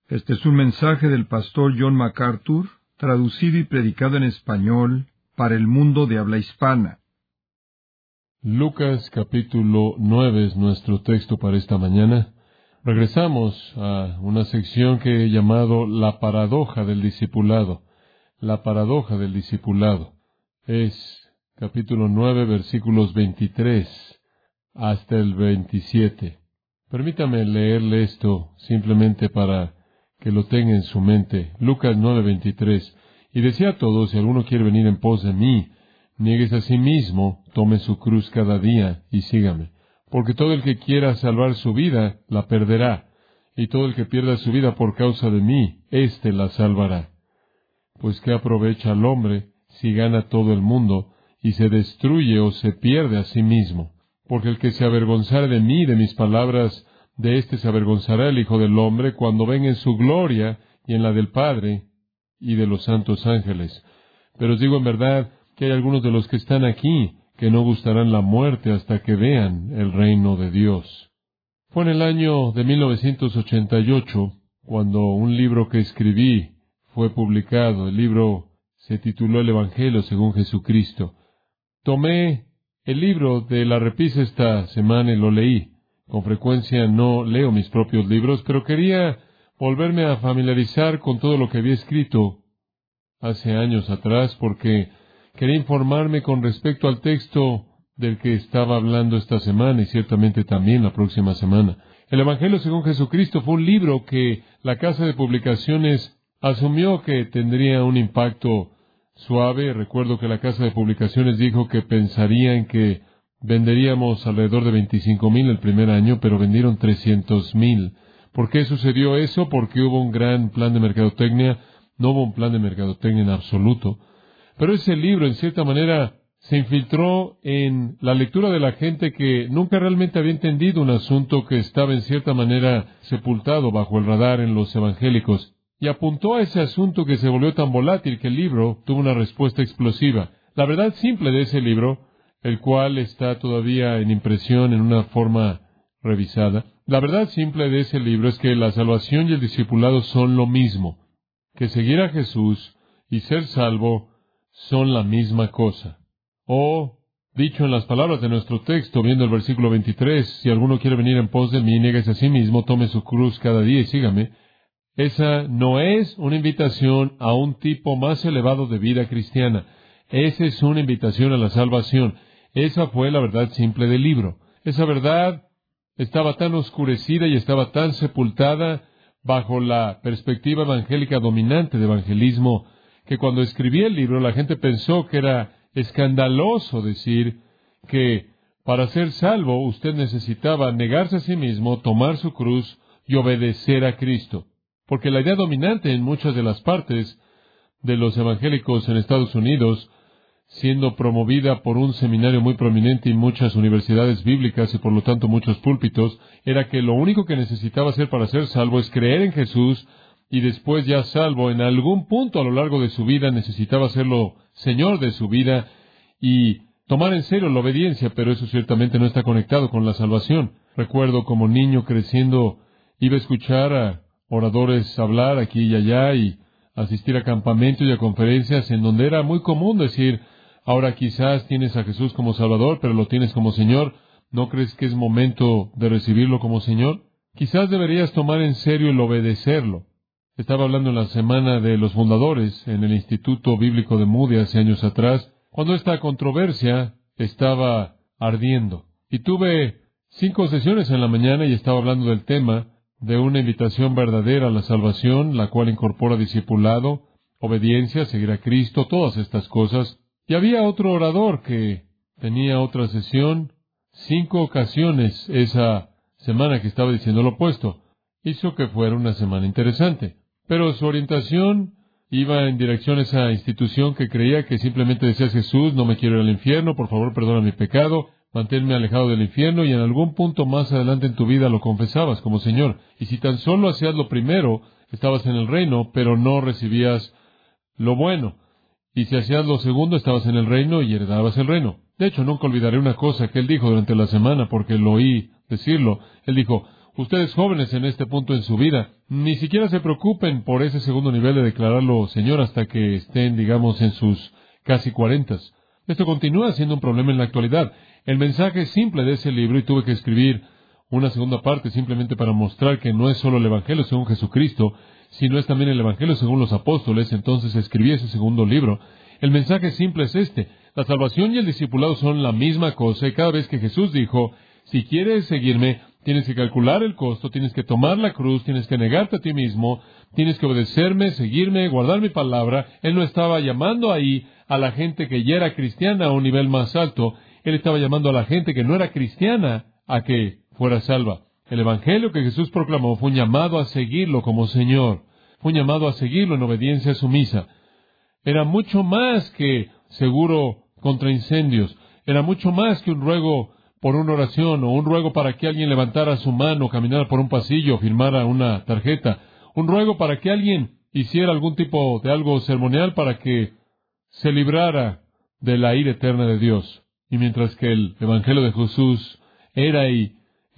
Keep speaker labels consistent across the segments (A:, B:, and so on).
A: Este es un mensaje del pastor John MacArthur, traducido y predicado en español para el mundo de habla hispana.
B: Lucas capítulo 9 es nuestro texto para esta mañana. Regresamos a una sección que he llamado La paradoja del discipulado. La paradoja del discipulado. Es capítulo 9, versículos 23 hasta el 27. Permítame leerle esto simplemente para que lo tenga en su mente. Lucas 9:23. Y decía a todos, si alguno quiere venir en pos de mí, niéguese a sí mismo, tome su cruz cada día y sígame. Porque todo el que quiera salvar su vida, la perderá. Y todo el que pierda su vida por causa de mí, éste la salvará. Pues ¿qué aprovecha al hombre si gana todo el mundo y se destruye o se pierde a sí mismo? Porque el que se avergonzare de mí y de mis palabras, de éste se avergonzará el Hijo del Hombre cuando venga en su gloria y en la del Padre y de los santos ángeles. Pero os digo en verdad que hay algunos de los que están aquí que no gustarán la muerte hasta que vean el reino de Dios. Fue en el año de 1988 cuando un libro que escribí fue publicado. El libro se tituló El Evangelio según Jesucristo. Tomé el libro de la repisa esta semana y lo leí. Con frecuencia no leo mis propios libros, pero quería volverme a familiarizar con todo lo que había escrito hace años atrás, porque quería informarme con respecto al texto del que estaba hablando esta semana y ciertamente también la próxima semana. El Evangelio según Jesucristo fue un libro que la casa de publicaciones asumió que tendría un impacto suave. Recuerdo que la casa de publicaciones dijo que pensarían que venderíamos alrededor de 25,000 el primer año, pero vendieron 300,000. ¿Por qué sucedió eso? Porque hubo un gran plan de mercadotecnia. No hubo un plan de mercadotecnia en absoluto. Pero ese libro, en cierta manera, se infiltró en la lectura de la gente que nunca realmente había entendido un asunto que estaba en cierta manera sepultado bajo el radar en los evangélicos. Y apuntó a ese asunto que se volvió tan volátil que el libro tuvo una respuesta explosiva. La verdad simple de ese libro, el cual está todavía en impresión en una forma revisada, la verdad simple de ese libro es que la salvación y el discipulado son lo mismo, que seguir a Jesús y ser salvo son la misma cosa. O, dicho en las palabras de nuestro texto, viendo el versículo 23, si alguno quiere venir en pos de mí, niéguese a sí mismo, tome su cruz cada día y sígame. Esa no es una invitación a un tipo más elevado de vida cristiana. Esa es una invitación a la salvación. Esa fue la verdad simple del libro. Esa verdad estaba tan oscurecida y estaba tan sepultada bajo la perspectiva evangélica dominante de evangelismo, que cuando escribí el libro la gente pensó que era escandaloso decir que para ser salvo usted necesitaba negarse a sí mismo, tomar su cruz y obedecer a Cristo. Porque la idea dominante en muchas de las partes de los evangélicos en Estados Unidos, siendo promovida por un seminario muy prominente y muchas universidades bíblicas y por lo tanto muchos púlpitos, era que lo único que necesitaba hacer para ser salvo es creer en Jesús y después ya salvo, en algún punto a lo largo de su vida necesitaba serlo Señor de su vida y tomar en serio la obediencia, pero eso ciertamente no está conectado con la salvación. Recuerdo como niño creciendo, iba a escuchar a oradores hablar aquí y allá y asistir a campamentos y a conferencias en donde era muy común decir, ahora quizás tienes a Jesús como Salvador, pero lo tienes como Señor. ¿No crees que es momento de recibirlo como Señor? Quizás deberías tomar en serio el obedecerlo. Estaba hablando en la semana de los fundadores en el Instituto Bíblico de Moody hace años atrás, cuando esta controversia estaba ardiendo. Y tuve 5 sesiones en la mañana y estaba hablando del tema de una invitación verdadera a la salvación, la cual incorpora discipulado, obediencia, seguir a Cristo, todas estas cosas. Y había otro orador que tenía otra sesión, 5 ocasiones esa semana que estaba diciendo lo opuesto. Hizo que fuera una semana interesante. Pero su orientación iba en dirección a esa institución que creía que simplemente decías, Jesús, no me quiero ir al infierno, por favor perdona mi pecado, manténme alejado del infierno, y en algún punto más adelante en tu vida lo confesabas como Señor. Y si tan solo hacías lo primero, estabas en el reino, pero no recibías lo bueno. Y si hacías lo segundo, estabas en el reino y heredabas el reino. De hecho, nunca olvidaré una cosa que él dijo durante la semana, porque lo oí decirlo. Él dijo, Ustedes jóvenes en este punto en su vida, ni siquiera se preocupen por ese segundo nivel de declararlo Señor hasta que estén, digamos, en sus casi 40. Esto continúa siendo un problema en la actualidad. El mensaje simple de ese libro, y tuve que escribir una segunda parte simplemente para mostrar que no es solo el Evangelio según Jesucristo, sino es también el Evangelio según los apóstoles. Entonces escribí ese segundo libro. El mensaje simple es este: la salvación y el discipulado son la misma cosa, y cada vez que Jesús dijo, si quieres seguirme, tienes que calcular el costo, tienes que tomar la cruz, tienes que negarte a ti mismo, tienes que obedecerme, seguirme, guardar mi palabra. Él no estaba llamando ahí a la gente que ya era cristiana a un nivel más alto. Él estaba llamando a la gente que no era cristiana a que fuera salva. El Evangelio que Jesús proclamó fue un llamado a seguirlo como Señor. Fue un llamado a seguirlo en obediencia sumisa. Era mucho más que seguro contra incendios. Era mucho más que un ruego por una oración o un ruego para que alguien levantara su mano, caminara por un pasillo o firmara una tarjeta. Un ruego para que alguien hiciera algún tipo de algo ceremonial para que se librara de la ira eterna de Dios. Y mientras que el Evangelio de Jesús era y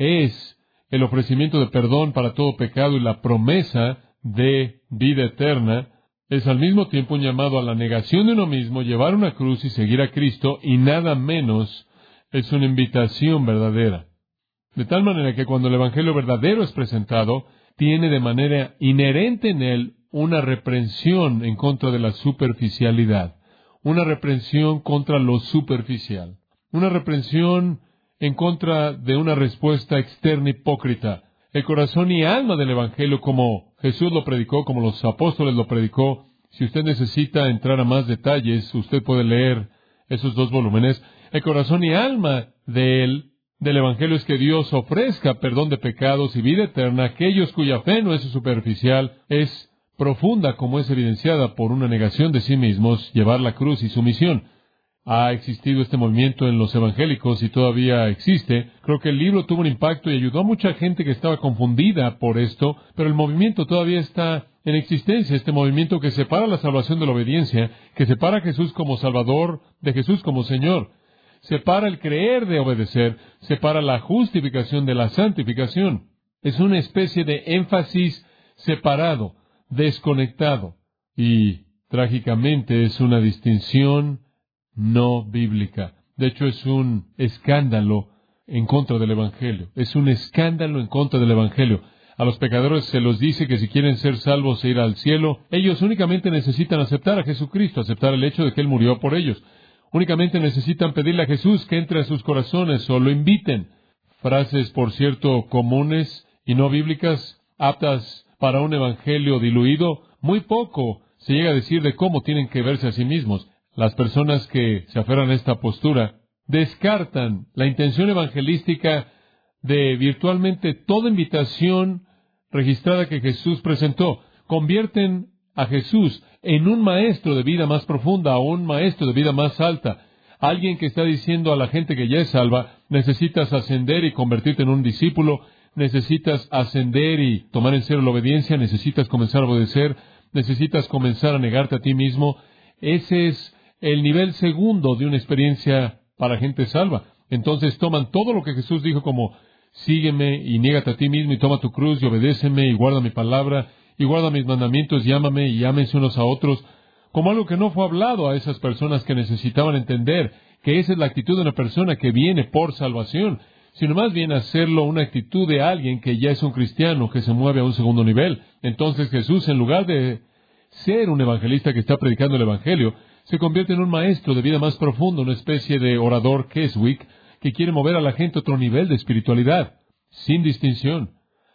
B: es el ofrecimiento de perdón para todo pecado y la promesa de vida eterna, es al mismo tiempo un llamado a la negación de uno mismo, llevar una cruz y seguir a Cristo, y nada menos es una invitación verdadera. De tal manera que cuando el Evangelio verdadero es presentado, tiene de manera inherente en él una reprensión en contra de la superficialidad, una reprensión contra lo superficial, una reprensión en contra de una respuesta externa hipócrita. El corazón y alma del Evangelio, como Jesús lo predicó, como los apóstoles lo predicó. Si usted necesita entrar a más detalles, usted puede leer esos 2 volúmenes. El corazón y alma del Evangelio es que Dios ofrezca perdón de pecados y vida eterna a aquellos cuya fe no es superficial, es profunda, como es evidenciada por una negación de sí mismos, llevar la cruz y su misión. Ha existido este movimiento en los evangélicos y todavía existe. Creo que el libro tuvo un impacto y ayudó a mucha gente que estaba confundida por esto, pero el movimiento todavía está en existencia, este movimiento que separa la salvación de la obediencia, que separa a Jesús como Salvador de Jesús como Señor. Separa el creer de obedecer, separa la justificación de la santificación. Es una especie de énfasis separado, desconectado, y trágicamente es una distinción no bíblica. De hecho, es un escándalo en contra del Evangelio. Es un escándalo en contra del Evangelio. A los pecadores se los dice que si quieren ser salvos e ir al cielo, ellos únicamente necesitan aceptar a Jesucristo, aceptar el hecho de que Él murió por ellos. Únicamente necesitan pedirle a Jesús que entre a sus corazones o lo inviten. Frases, por cierto, comunes y no bíblicas, aptas para un evangelio diluido. Muy poco se llega a decir de cómo tienen que verse a sí mismos. Las personas que se aferran a esta postura descartan la intención evangelística de virtualmente toda invitación registrada que Jesús presentó. Convierten a Jesús en un maestro de vida más profunda o un maestro de vida más alta. Alguien que está diciendo a la gente que ya es salva, necesitas ascender y convertirte en un discípulo, necesitas ascender y tomar en serio la obediencia, necesitas comenzar a obedecer, necesitas comenzar a negarte a ti mismo. Ese es el nivel segundo de una experiencia para gente salva. Entonces toman todo lo que Jesús dijo como sígueme y niégate a ti mismo y toma tu cruz y obedéceme y guarda mi palabra y guarda mis mandamientos y ámame y ámense unos a otros, como algo que no fue hablado a esas personas que necesitaban entender que esa es la actitud de una persona que viene por salvación, sino más bien hacerlo una actitud de alguien que ya es un cristiano, que se mueve a un segundo nivel. Entonces Jesús, en lugar de ser un evangelista que está predicando el Evangelio, se convierte en un maestro de vida más profundo, una especie de orador Keswick, que quiere mover a la gente a otro nivel de espiritualidad, sin distinción,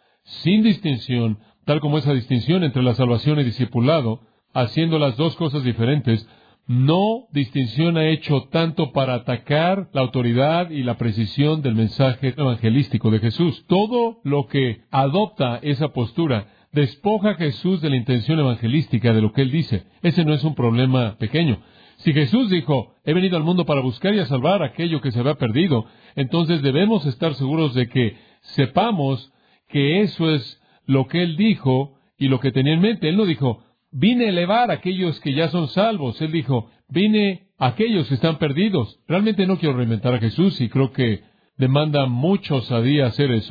B: tal como esa distinción entre la salvación y discipulado, haciendo las dos cosas diferentes. No distinción ha hecho tanto para atacar la autoridad y la precisión del mensaje evangelístico de Jesús. Todo lo que adopta esa postura despoja a Jesús de la intención evangelística de lo que Él dice. Ese no es un problema pequeño. Si Jesús dijo, he venido al mundo para buscar y a salvar aquello que se había perdido, entonces debemos estar seguros de que sepamos que eso es lo que Él dijo y lo que tenía en mente. Él no dijo, vine a elevar a aquellos que ya son salvos. Él dijo, vine a aquellos que están perdidos. Realmente no quiero reinventar a Jesús y creo que demanda mucha osadía hacer eso.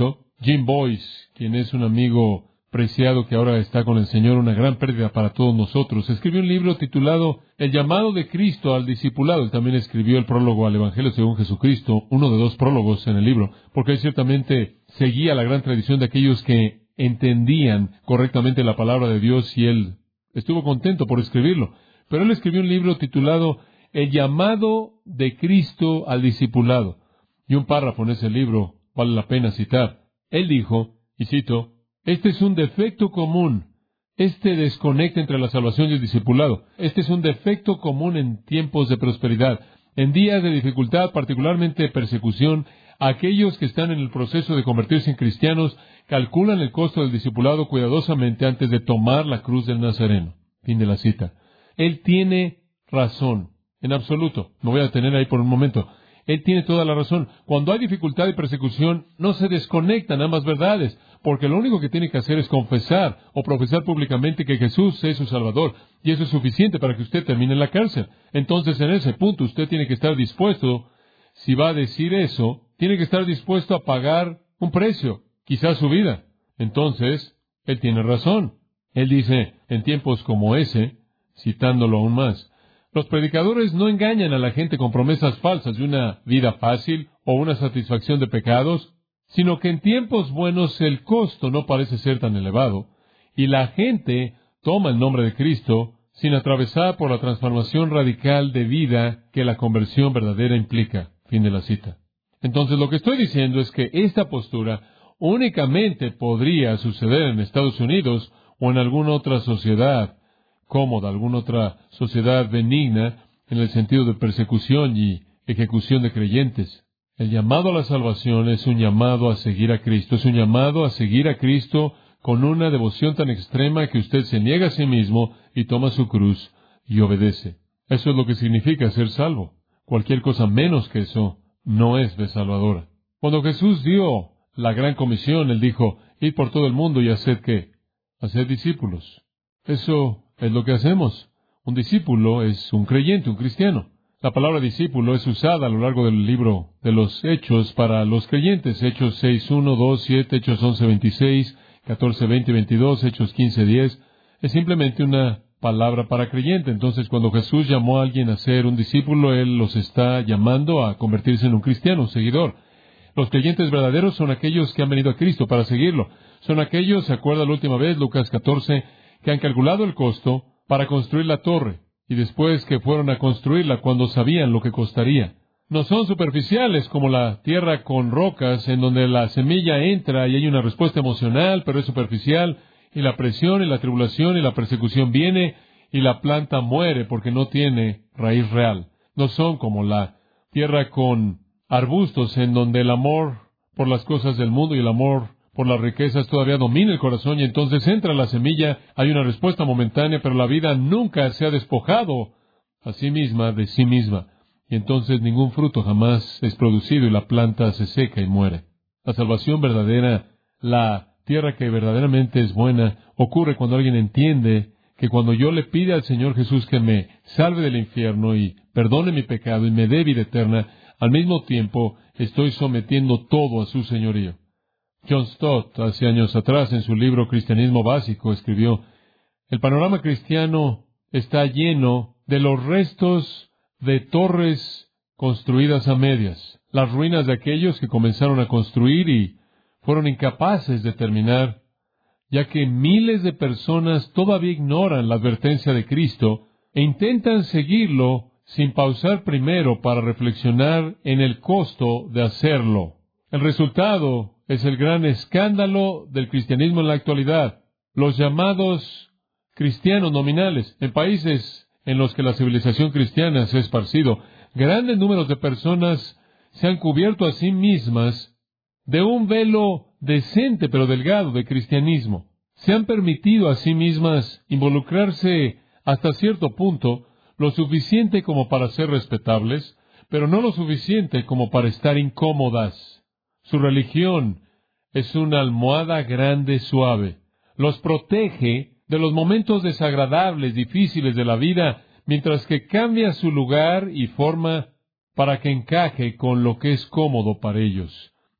B: Jim Boyce, quien es un amigo preciado que ahora está con el Señor, una gran pérdida para todos nosotros, escribió un libro titulado El llamado de Cristo al discipulado. Él también escribió el prólogo al Evangelio según Jesucristo, uno de 2 prólogos en el libro, porque él ciertamente seguía la gran tradición de aquellos que entendían correctamente la palabra de Dios, y él estuvo contento por escribirlo. Pero él escribió un libro titulado El llamado de Cristo al discipulado. Y un párrafo en ese libro vale la pena citar. Él dijo, y cito, este es un defecto común. Este desconecta entre la salvación y el discipulado. Este es un defecto común en tiempos de prosperidad. En días de dificultad, particularmente persecución, aquellos que están en el proceso de convertirse en cristianos calculan el costo del discipulado cuidadosamente antes de tomar la cruz del Nazareno. Fin de la cita. Él tiene razón, en absoluto. Me voy a detener ahí por un momento. Él tiene toda la razón. Cuando hay dificultad y persecución, no se desconectan ambas verdades, porque lo único que tiene que hacer es confesar o profesar públicamente que Jesús es su Salvador, y eso es suficiente para que usted termine en la cárcel. Entonces, en ese punto, usted tiene que estar dispuesto, si va a decir eso, tiene que estar dispuesto a pagar un precio, quizás su vida. Entonces, él tiene razón. Él dice, en tiempos como ese, citándolo aún más, los predicadores no engañan a la gente con promesas falsas de una vida fácil o una satisfacción de pecados, sino que en tiempos buenos el costo no parece ser tan elevado, y la gente toma el nombre de Cristo sin atravesar por la transformación radical de vida que la conversión verdadera implica. Fin de la cita. Entonces, lo que estoy diciendo es que esta postura únicamente podría suceder en Estados Unidos o en alguna otra sociedad cómoda, alguna otra sociedad benigna en el sentido de persecución y ejecución de creyentes. El llamado a la salvación es un llamado a seguir a Cristo, es un llamado a seguir a Cristo con una devoción tan extrema que usted se niega a sí mismo y toma su cruz y obedece. Eso es lo que significa ser salvo. Cualquier cosa menos que eso no es de salvadora. Cuando Jesús dio la gran comisión, Él dijo, id por todo el mundo y haced ¿qué? Haced discípulos. Eso es lo que hacemos. Un discípulo es un creyente, un cristiano. La palabra discípulo es usada a lo largo del libro de los Hechos para los creyentes. Hechos 6:1, 2, 7, Hechos 11:26, 14, 20, 22, Hechos 15:10. Es simplemente una palabra para creyente. Entonces, cuando Jesús llamó a alguien a ser un discípulo, Él los está llamando a convertirse en un cristiano, un seguidor. Los creyentes verdaderos son aquellos que han venido a Cristo para seguirlo. Son aquellos, ¿se acuerda la última vez, Lucas 14, que han calculado el costo para construir la torre, y después que fueron a construirla cuando sabían lo que costaría? No son superficiales como la tierra con rocas, en donde la semilla entra y hay una respuesta emocional, pero es superficial, y la presión y la tribulación y la persecución viene, y la planta muere porque no tiene raíz real. No son como la tierra con arbustos, en donde el amor por las cosas del mundo y el amor por las riquezas todavía domina el corazón, y entonces entra la semilla, hay una respuesta momentánea, pero la vida nunca se ha despojado a sí misma de sí misma, y entonces ningún fruto jamás es producido y la planta se seca y muere. La salvación verdadera, la tierra que verdaderamente es buena, ocurre cuando alguien entiende que cuando yo le pide al Señor Jesús que me salve del infierno y perdone mi pecado y me dé vida eterna, al mismo tiempo estoy sometiendo todo a su señorío. John Stott, hace años atrás, en su libro Cristianismo Básico, escribió, el panorama cristiano está lleno de los restos de torres construidas a medias, las ruinas de aquellos que comenzaron a construir y fueron incapaces de terminar, ya que miles de personas todavía ignoran la advertencia de Cristo e intentan seguirlo sin pausar primero para reflexionar en el costo de hacerlo. El resultado es el gran escándalo del cristianismo en la actualidad. Los llamados cristianos nominales, en países en los que la civilización cristiana se ha esparcido, grandes números de personas se han cubierto a sí mismas de un velo decente pero delgado de cristianismo. Se han permitido a sí mismas involucrarse hasta cierto punto, lo suficiente como para ser respetables, pero no lo suficiente como para estar incómodas. Su religión es una almohada grande suave. Los protege de los momentos desagradables, difíciles de la vida, mientras que cambia su lugar y forma para que encaje con lo que es cómodo para ellos.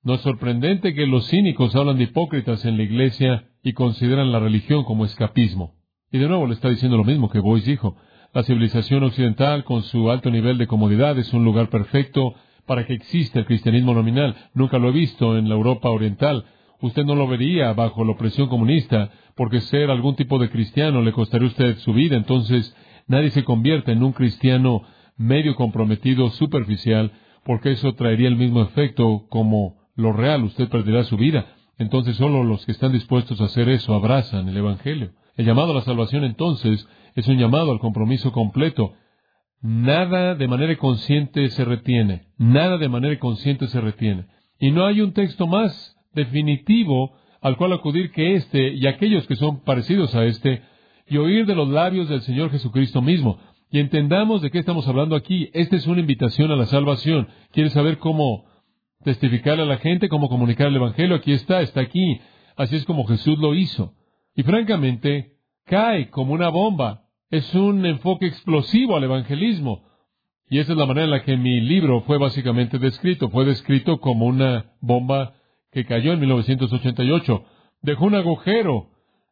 B: No es sorprendente que los cínicos hablan de hipócritas en la iglesia y consideran la religión como escapismo. Y de nuevo le está diciendo lo mismo que Boyce dijo. La civilización occidental, con su alto nivel de comodidad, es un lugar perfecto para que exista el cristianismo nominal. Nunca lo he visto en la Europa oriental. Usted no lo vería bajo la opresión comunista, porque ser algún tipo de cristiano le costaría a usted su vida. Entonces, nadie se convierte en un cristiano medio comprometido, superficial, porque eso traería el mismo efecto como lo real. Usted perderá su vida. Entonces, solo los que están dispuestos a hacer eso abrazan el Evangelio. El llamado a la salvación, entonces, es un llamado al compromiso completo. Nada de manera consciente se retiene. Nada de manera consciente se retiene. Y no hay un texto más definitivo al cual acudir que este y aquellos que son parecidos a este, y oír de los labios del Señor Jesucristo mismo. Y entendamos de qué estamos hablando aquí. Esta es una invitación a la salvación. ¿Quieres saber cómo testificarle a la gente, cómo comunicar el Evangelio? Aquí está aquí. Así es como Jesús lo hizo. Y francamente, cae como una bomba. Es un enfoque explosivo al evangelismo. Y esa es la manera en la que mi libro fue básicamente descrito. Fue descrito como una bomba que cayó en 1988. Dejó un agujero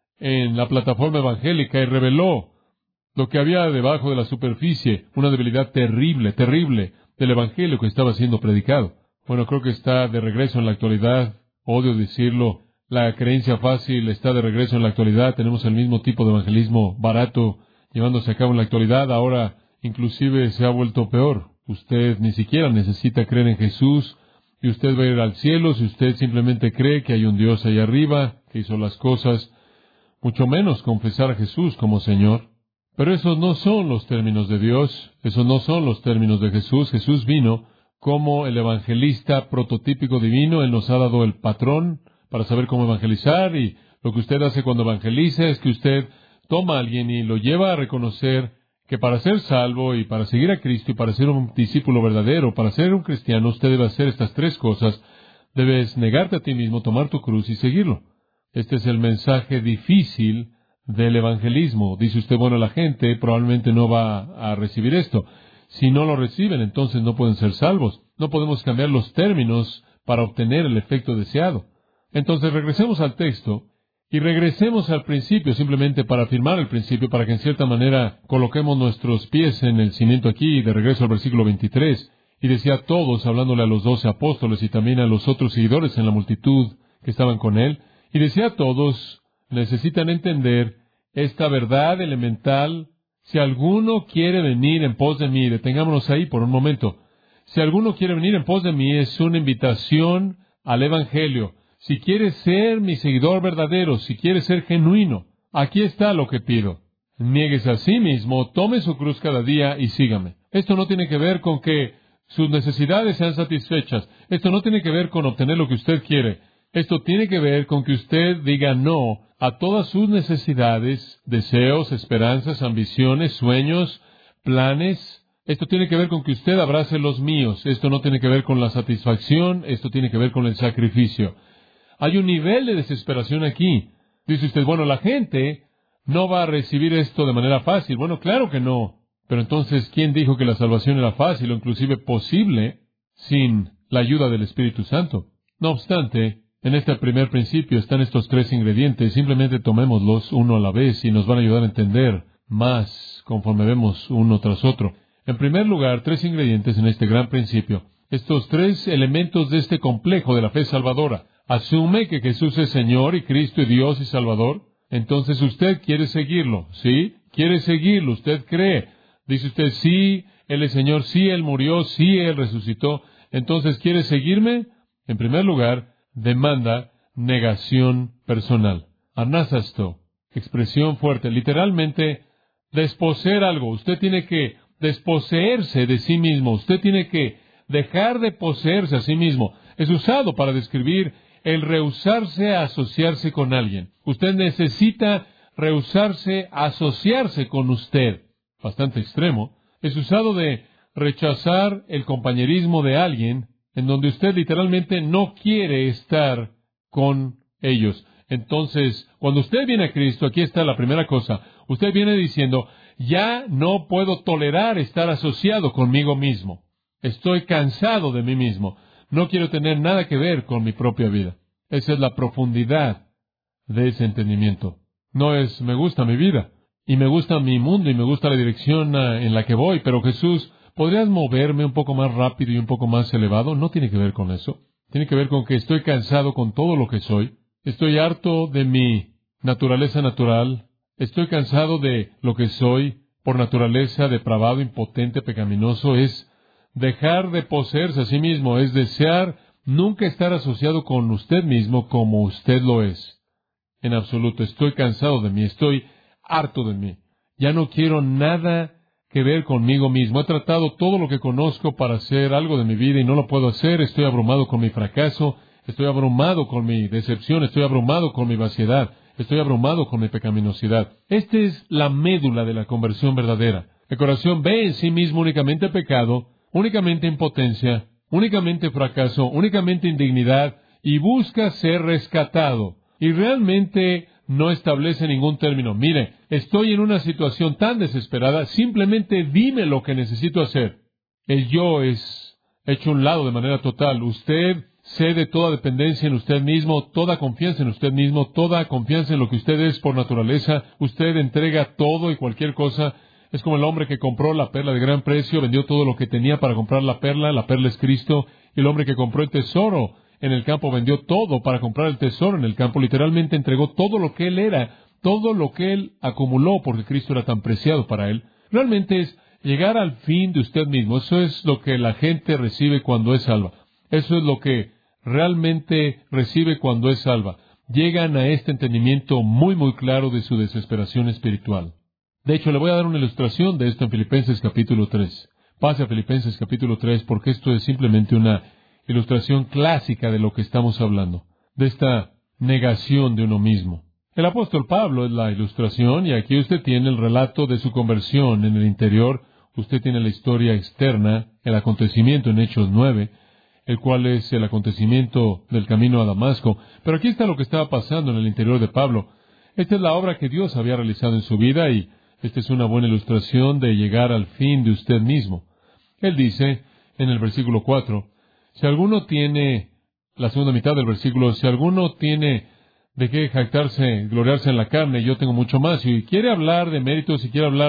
B: en la plataforma evangélica y reveló lo que había debajo de la superficie, una debilidad terrible, terrible del evangelio que estaba siendo predicado. Bueno, creo que está de regreso en la actualidad. Odio decirlo. La creencia fácil está de regreso en la actualidad. Tenemos el mismo tipo de evangelismo barato llevándose a cabo en la actualidad. Ahora, inclusive, se ha vuelto peor. Usted ni siquiera necesita creer en Jesús y usted va a ir al cielo si usted simplemente cree que hay un Dios allá arriba que hizo las cosas, mucho menos confesar a Jesús como Señor. Pero esos no son los términos de Dios, esos no son los términos de Jesús. Jesús vino como el evangelista prototípico divino. Él nos ha dado el patrón para saber cómo evangelizar, y lo que usted hace cuando evangeliza es que usted toma a alguien y lo lleva a reconocer que para ser salvo y para seguir a Cristo y para ser un discípulo verdadero, para ser un cristiano, usted debe hacer estas tres cosas. Debes negarte a ti mismo, tomar tu cruz y seguirlo. Este es el mensaje difícil del evangelismo. Dice usted, bueno, la gente probablemente no va a recibir esto. Si no lo reciben, entonces no pueden ser salvos. No podemos cambiar los términos para obtener el efecto deseado. Entonces regresemos al texto y regresemos al principio, simplemente para afirmar el principio, para que en cierta manera coloquemos nuestros pies en el cimiento aquí. Y de regreso al versículo 23, y decía a todos, hablándole a los 12 apóstoles y también a los otros seguidores en la multitud que estaban con él, y decía a todos, necesitan entender esta verdad elemental. Si alguno quiere venir en pos de mí, detengámonos ahí por un momento. Si alguno quiere venir en pos de mí, es una invitación al Evangelio. Si quieres ser mi seguidor verdadero, si quieres ser genuino, aquí está lo que pido. Niéguese a sí mismo, tome su cruz cada día y sígame. Esto no tiene que ver con que sus necesidades sean satisfechas. Esto no tiene que ver con obtener lo que usted quiere. Esto tiene que ver con que usted diga no a todas sus necesidades, deseos, esperanzas, ambiciones, sueños, planes. Esto tiene que ver con que usted abrace los míos. Esto no tiene que ver con la satisfacción. Esto tiene que ver con el sacrificio. Hay un nivel de desesperación aquí. Dice usted, bueno, la gente no va a recibir esto de manera fácil. Bueno, claro que no. Pero entonces, ¿quién dijo que la salvación era fácil o inclusive posible sin la ayuda del Espíritu Santo? No obstante, en este primer principio están estos tres ingredientes. Simplemente tomémoslos uno a la vez y nos van a ayudar a entender más conforme vemos uno tras otro. En primer lugar, tres ingredientes en este gran principio. Estos tres elementos de este complejo de la fe salvadora. Asume que Jesús es Señor y Cristo y Dios y Salvador. Entonces usted quiere seguirlo, ¿sí? Quiere seguirlo, usted cree. Dice usted, sí, Él es Señor, sí, Él murió, sí, Él resucitó. Entonces, ¿quiere seguirme? En primer lugar, demanda negación personal. Anasasto, expresión fuerte, literalmente, desposeer algo. Usted tiene que desposeerse de sí mismo. Usted tiene que dejar de poseerse a sí mismo. Es usado para describir el rehusarse a asociarse con alguien. Usted necesita rehusarse a asociarse con usted. Bastante extremo. Es usado de rechazar el compañerismo de alguien en donde usted literalmente no quiere estar con ellos. Entonces, cuando usted viene a Cristo, aquí está la primera cosa. Usted viene diciendo, ya no puedo tolerar estar asociado conmigo mismo. Estoy cansado de mí mismo. No quiero tener nada que ver con mi propia vida. Esa es la profundidad de ese entendimiento. No es, me gusta mi vida, y me gusta mi mundo, y me gusta la dirección en la que voy, pero Jesús, ¿podrías moverme un poco más rápido y un poco más elevado? No tiene que ver con eso. Tiene que ver con que estoy cansado con todo lo que soy. Estoy harto de mi naturaleza natural. Estoy cansado de lo que soy por naturaleza, depravado, impotente, pecaminoso. Es dejar de poseerse a sí mismo, es desear nunca estar asociado con usted mismo como usted lo es. En absoluto, estoy cansado de mí, estoy harto de mí. Ya no quiero nada que ver conmigo mismo. He tratado todo lo que conozco para hacer algo de mi vida y no lo puedo hacer. Estoy abrumado con mi fracaso, estoy abrumado con mi decepción, estoy abrumado con mi vaciedad, estoy abrumado con mi pecaminosidad. Esta es la médula de la conversión verdadera. El corazón ve en sí mismo únicamente pecado, únicamente impotencia, únicamente fracaso, únicamente indignidad, y busca ser rescatado. Y realmente no establece ningún término. Mire, estoy en una situación tan desesperada, simplemente dime lo que necesito hacer. El yo es hecho a un lado de manera total. Usted cede toda dependencia en usted mismo, toda confianza en usted mismo, toda confianza en lo que usted es por naturaleza. Usted entrega todo y cualquier cosa. Es como el hombre que compró la perla de gran precio, vendió todo lo que tenía para comprar la perla es Cristo, y el hombre que compró el tesoro en el campo vendió todo para comprar el tesoro en el campo, literalmente entregó todo lo que él era, todo lo que él acumuló porque Cristo era tan preciado para él. Realmente es llegar al fin de usted mismo. Eso es lo que la gente recibe cuando es salva. Eso es lo que realmente recibe cuando es salva. Llegan a este entendimiento muy, muy claro de su desesperación espiritual. De hecho, le voy a dar una ilustración de esto en Filipenses capítulo 3. Pase a Filipenses capítulo 3 porque esto es simplemente una ilustración clásica de lo que estamos hablando, de esta negación de uno mismo. El apóstol Pablo es la ilustración, y aquí usted tiene el relato de su conversión en el interior. Usted tiene la historia externa, el acontecimiento en Hechos 9, el cual es el acontecimiento del camino a Damasco. Pero aquí está lo que estaba pasando en el interior de Pablo. Esta es la obra que Dios había realizado en su vida, y esta es una buena ilustración de llegar al fin de usted mismo. Él dice en el versículo 4, si alguno tiene, la segunda mitad del versículo, si alguno tiene de qué jactarse, gloriarse en la carne, yo tengo mucho más. Si quiere hablar de méritos,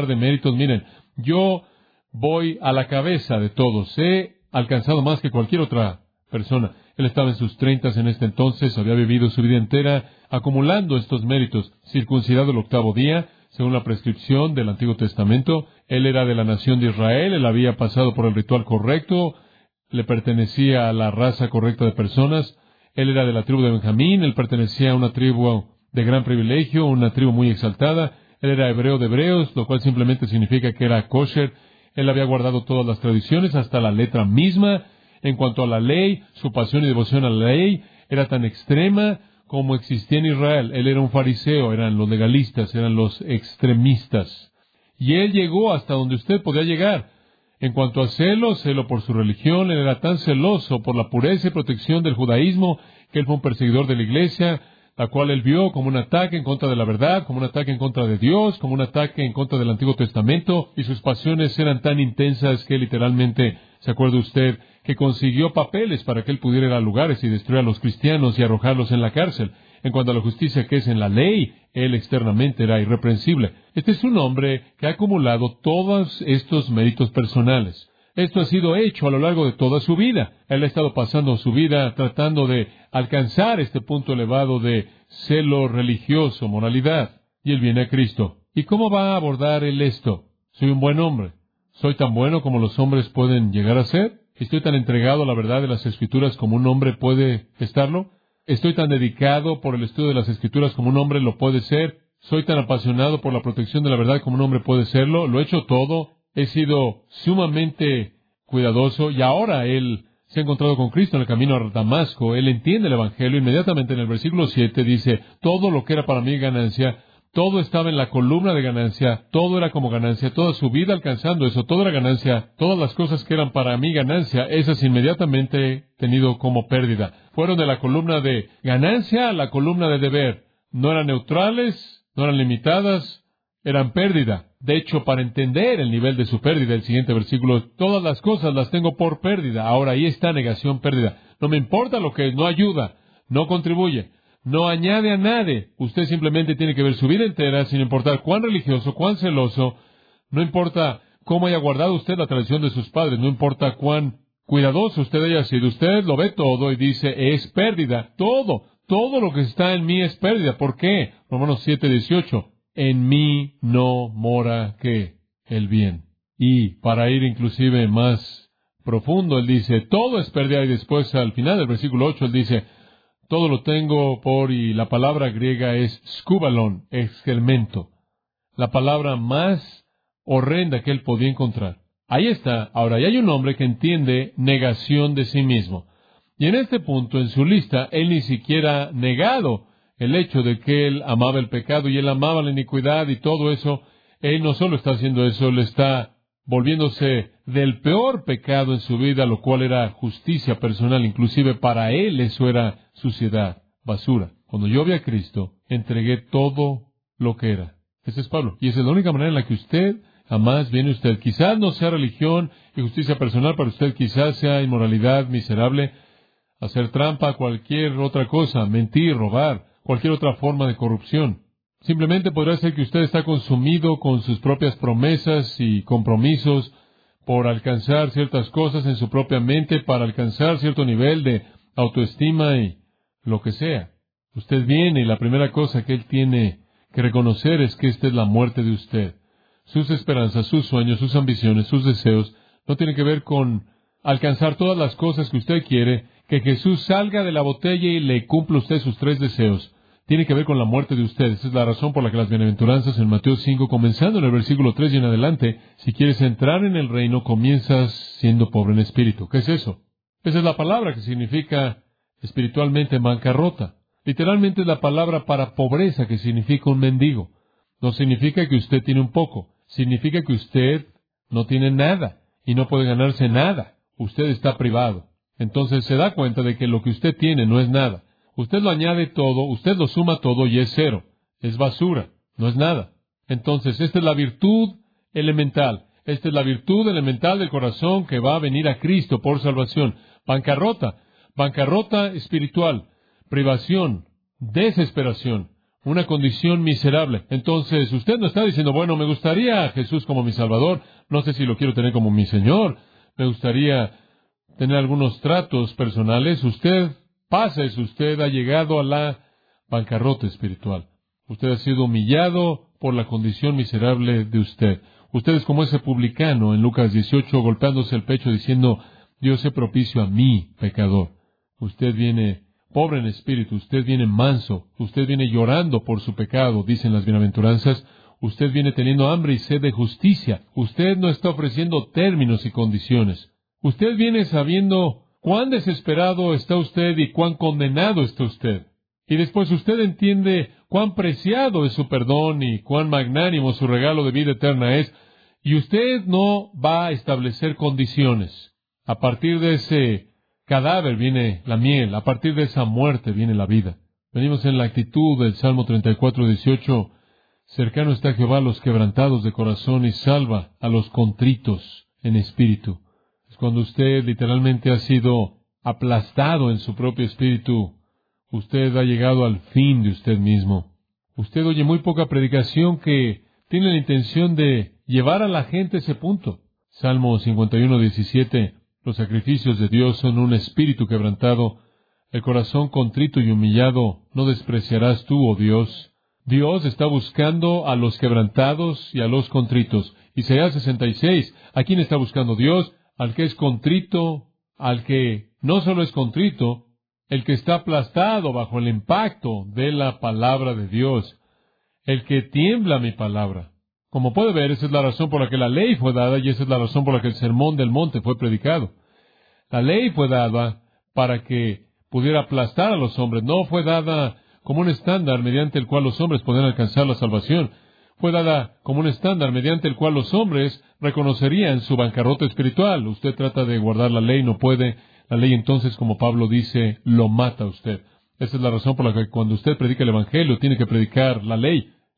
B: miren, yo voy a la cabeza de todos. He alcanzado más que cualquier otra persona. Él estaba en sus 30 en este entonces, había vivido su vida entera acumulando estos méritos. Circuncidado el 8º día, según la prescripción del Antiguo Testamento. Él era de la nación de Israel, él había pasado por el ritual correcto, le pertenecía a la raza correcta de personas. Él era de la tribu de Benjamín, él pertenecía a una tribu de gran privilegio, una tribu muy exaltada. Él era hebreo de hebreos, lo cual simplemente significa que era kosher. Él había guardado todas las tradiciones hasta la letra misma. En cuanto a la ley, su pasión y devoción a la ley era tan extrema como existía en Israel. Él era un fariseo, eran los legalistas, eran los extremistas. Y él llegó hasta donde usted podía llegar. En cuanto a celo por su religión, él era tan celoso por la pureza y protección del judaísmo que él fue un perseguidor de la iglesia, la cual él vio como un ataque en contra de la verdad, como un ataque en contra de Dios, como un ataque en contra del Antiguo Testamento, y sus pasiones eran tan intensas que literalmente, ¿se acuerda usted?, que consiguió papeles para que él pudiera ir a lugares y destruir a los cristianos y arrojarlos en la cárcel. En cuanto a la justicia que es en la ley, él externamente era irreprensible. Este es un hombre que ha acumulado todos estos méritos personales. Esto ha sido hecho a lo largo de toda su vida. Él ha estado pasando su vida tratando de alcanzar este punto elevado de celo religioso, moralidad. Y él viene a Cristo. ¿Y cómo va a abordar él esto? Soy un buen hombre. ¿Soy tan bueno como los hombres pueden llegar a ser? ¿Estoy tan entregado a la verdad de las Escrituras como un hombre puede estarlo? ¿Estoy tan dedicado por el estudio de las Escrituras como un hombre lo puede ser? ¿Soy tan apasionado por la protección de la verdad como un hombre puede serlo? Lo he hecho todo. He sido sumamente cuidadoso, y ahora él se ha encontrado con Cristo en el camino a Damasco. Él entiende el Evangelio. Inmediatamente en el versículo 7 dice, todo lo que era para mí ganancia, todo estaba en la columna de ganancia, todo era como ganancia, toda su vida alcanzando eso, todo era ganancia, todas las cosas que eran para mí ganancia, esas inmediatamente he tenido como pérdida. Fueron de la columna de ganancia a la columna de deber. No eran neutrales, no eran limitadas, eran pérdida. De hecho, para entender el nivel de su pérdida, el siguiente versículo, todas las cosas las tengo por pérdida. Ahora ahí está negación, pérdida. No me importa lo que es, no ayuda, no contribuye, no añade a nadie. Usted simplemente tiene que ver su vida entera, sin importar cuán religioso, cuán celoso, no importa cómo haya guardado usted la tradición de sus padres, no importa cuán cuidadoso usted haya sido, usted lo ve todo y dice, es pérdida, todo lo que está en mí es pérdida. ¿Por qué? Romanos 7:18. En mí no mora, ¿qué? El bien. Y para ir inclusive más profundo, él dice, todo es pérdida, y después al final del versículo 8, él dice, todo lo tengo por, y la palabra griega es skubalon, excelmento. La palabra más horrenda que él podía encontrar. Ahí está. Ahora, y hay un hombre que entiende negación de sí mismo. Y en este punto, en su lista, él ni siquiera ha negado el hecho de que él amaba el pecado y él amaba la iniquidad y todo eso. Él no solo está haciendo eso, él está volviéndose del peor pecado en su vida, lo cual era justicia personal. Inclusive para él eso era suciedad, basura. Cuando yo vi a Cristo, entregué todo lo que era. Ese es Pablo. Y esa es la única manera en la que usted jamás viene usted. Quizás no sea religión y justicia personal para usted, quizás sea inmoralidad miserable, hacer trampa, cualquier otra cosa, mentir, robar, cualquier otra forma de corrupción. Simplemente podrá ser que usted está consumido con sus propias promesas y compromisos por alcanzar ciertas cosas en su propia mente, para alcanzar cierto nivel de autoestima y lo que sea. Usted viene y la primera cosa que él tiene que reconocer es que esta es la muerte de usted. Sus esperanzas, sus sueños, sus ambiciones, sus deseos no tienen que ver con alcanzar todas las cosas que usted quiere, que Jesús salga de la botella y le cumpla usted sus 3 deseos. Tiene que ver con la muerte de usted. Esa es la razón por la que las bienaventuranzas en Mateo 5, comenzando en el versículo 3 y en adelante, si quieres entrar en el reino, comienzas siendo pobre en espíritu. ¿Qué es eso? Esa es la palabra que significa espiritualmente bancarrota. Literalmente es la palabra para pobreza, que significa un mendigo. No significa que usted tiene un poco. Significa que usted no tiene nada y no puede ganarse nada. Usted está privado. Entonces se da cuenta de que lo que usted tiene no es nada. Usted lo añade todo, usted lo suma todo y es cero. Es basura, no es nada. Entonces esta es la virtud elemental. Esta es la virtud elemental del corazón que va a venir a Cristo por salvación. Bancarrota espiritual, privación, desesperación, una condición miserable. Entonces usted no está diciendo, bueno, me gustaría a Jesús como mi Salvador, no sé si lo quiero tener como mi Señor, me gustaría tener algunos tratos personales. Usted pasa eso, usted ha llegado a la bancarrota espiritual. Usted ha sido humillado por la condición miserable de usted. Usted es como ese publicano en Lucas 18, golpeándose el pecho diciendo, Dios sé propicio a mí, pecador. Usted viene pobre en espíritu, usted viene manso, usted viene llorando por su pecado, dicen las bienaventuranzas. Usted viene teniendo hambre y sed de justicia. Usted no está ofreciendo términos y condiciones. Usted viene sabiendo cuán desesperado está usted y cuán condenado está usted. Y después usted entiende cuán preciado es su perdón y cuán magnánimo su regalo de vida eterna es. Y usted no va a establecer condiciones. A partir de ese cadáver viene la miel. A partir de esa muerte viene la vida. Venimos en la actitud del Salmo 34:18. Cercano está Jehová a los quebrantados de corazón y salva a los contritos en espíritu. Es cuando usted literalmente ha sido aplastado en su propio espíritu. Usted ha llegado al fin de usted mismo. Usted oye muy poca predicación que tiene la intención de llevar a la gente a ese punto. Salmo 51:17. Los sacrificios de Dios son un espíritu quebrantado. El corazón contrito y humillado no despreciarás tú, oh Dios. Dios está buscando a los quebrantados y a los contritos. Isaías 66. ¿A quién está buscando Dios? Al que es contrito, al que no solo es contrito, el que está aplastado bajo el impacto de la palabra de Dios, el que tiembla mi palabra. Como puede ver, esa es la razón por la que la ley fue dada y esa es la razón por la que el sermón del monte fue predicado. La ley fue dada para que pudiera aplastar a los hombres. No fue dada como un estándar mediante el cual los hombres podían alcanzar la salvación. Fue dada como un estándar mediante el cual los hombres reconocerían su bancarrota espiritual. Usted trata de guardar la ley, no puede. La ley entonces, como Pablo dice, lo mata a usted. Esa es la razón por la que cuando usted predica el Evangelio, tiene que predicar la ley.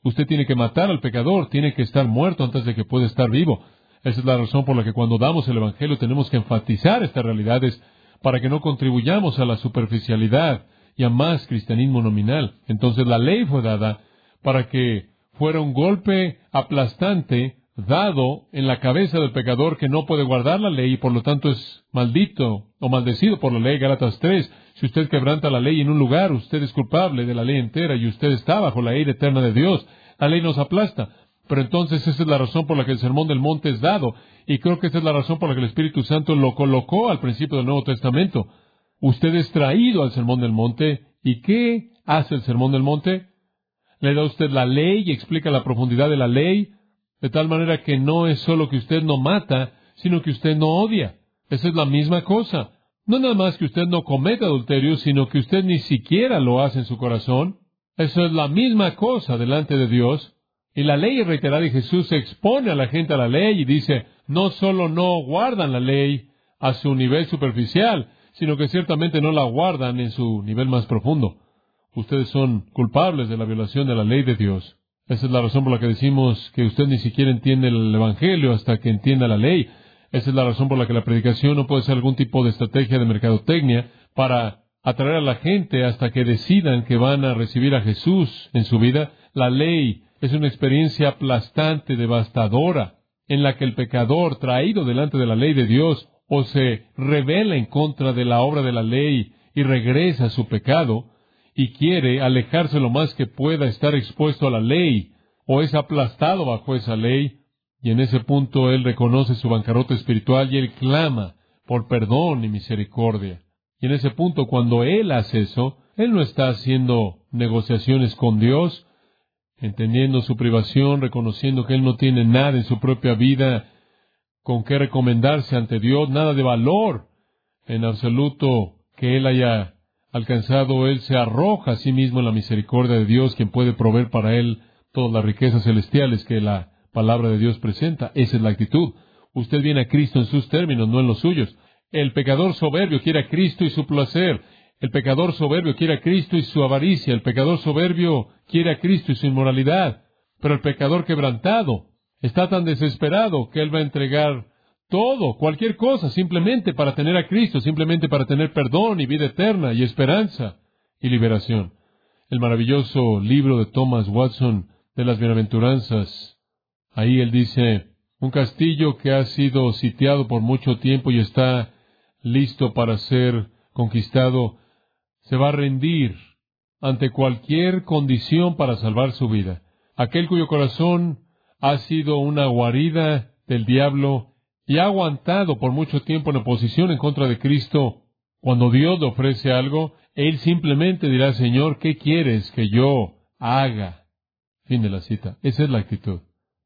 B: Usted tiene que matar al pecador, tiene que estar muerto antes de que pueda estar vivo. Esa es la razón por la que cuando damos el Evangelio tenemos que enfatizar estas realidades para que no contribuyamos a la superficialidad y a más cristianismo nominal. Entonces la ley fue dada para que fuera un golpe aplastante dado en la cabeza del pecador que no puede guardar la ley y por lo tanto es maldito o maldecido por la ley. Gálatas 3. Si usted quebranta la ley en un lugar, usted es culpable de la ley entera y usted está bajo la ira eterna de Dios. La ley nos aplasta. Pero entonces esa es la razón por la que el Sermón del Monte es dado. Y creo que esa es la razón por la que el Espíritu Santo lo colocó al principio del Nuevo Testamento. Usted es traído al Sermón del Monte. ¿Y qué hace el Sermón del Monte? Le da a usted la ley y explica la profundidad de la ley, de tal manera que no es solo que usted no mata, sino que usted no odia. Esa es la misma cosa. No nada más que usted no cometa adulterio, sino que usted ni siquiera lo hace en su corazón. Eso es la misma cosa delante de Dios. Y la ley es reiterada y Jesús expone a la gente a la ley y dice, no solo no guardan la ley a su nivel superficial, sino que ciertamente no la guardan en su nivel más profundo. Ustedes son culpables de la violación de la ley de Dios. Esa es la razón por la que decimos que usted ni siquiera entiende el Evangelio hasta que entienda la ley. Esa es la razón por la que la predicación no puede ser algún tipo de estrategia de mercadotecnia para atraer a la gente hasta que decidan que van a recibir a Jesús en su vida. La ley es una experiencia aplastante, devastadora, en la que el pecador, traído delante de la ley de Dios, o se rebela en contra de la obra de la ley y regresa a su pecado, y quiere alejarse lo más que pueda, estar expuesto a la ley, o es aplastado bajo esa ley, y en ese punto él reconoce su bancarrota espiritual y él clama por perdón y misericordia. Y en ese punto, cuando él hace eso, él no está haciendo negociaciones con Dios, entendiendo su privación, reconociendo que él no tiene nada en su propia vida con qué recomendarse ante Dios, nada de valor en absoluto que él haya alcanzado. Él se arroja a sí mismo en la misericordia de Dios, quien puede proveer para él todas las riquezas celestiales que la palabra de Dios presenta. Esa es la actitud. Usted viene a Cristo en sus términos, no en los suyos. El pecador soberbio quiere a Cristo y su placer. El pecador soberbio quiere a Cristo y su avaricia. El pecador soberbio quiere a Cristo y su inmoralidad. Pero el pecador quebrantado está tan desesperado que él va a entregar todo, cualquier cosa, simplemente para tener a Cristo, simplemente para tener perdón y vida eterna y esperanza y liberación. El maravilloso libro de Thomas Watson de las Bienaventuranzas. Ahí él dice, un castillo que ha sido sitiado por mucho tiempo y está listo para ser conquistado, se va a rendir ante cualquier condición para salvar su vida. Aquel cuyo corazón ha sido una guarida del diablo y ha aguantado por mucho tiempo en oposición en contra de Cristo, cuando Dios le ofrece algo, él simplemente dirá, Señor, ¿qué quieres que yo haga? Fin de la cita. Esa es la actitud.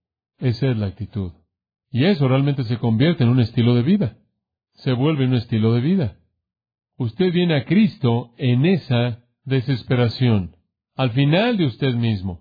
B: Esa es la actitud. Y eso realmente se convierte en un estilo de vida. Se vuelve un estilo de vida. Usted viene a Cristo en esa desesperación, al final de usted mismo,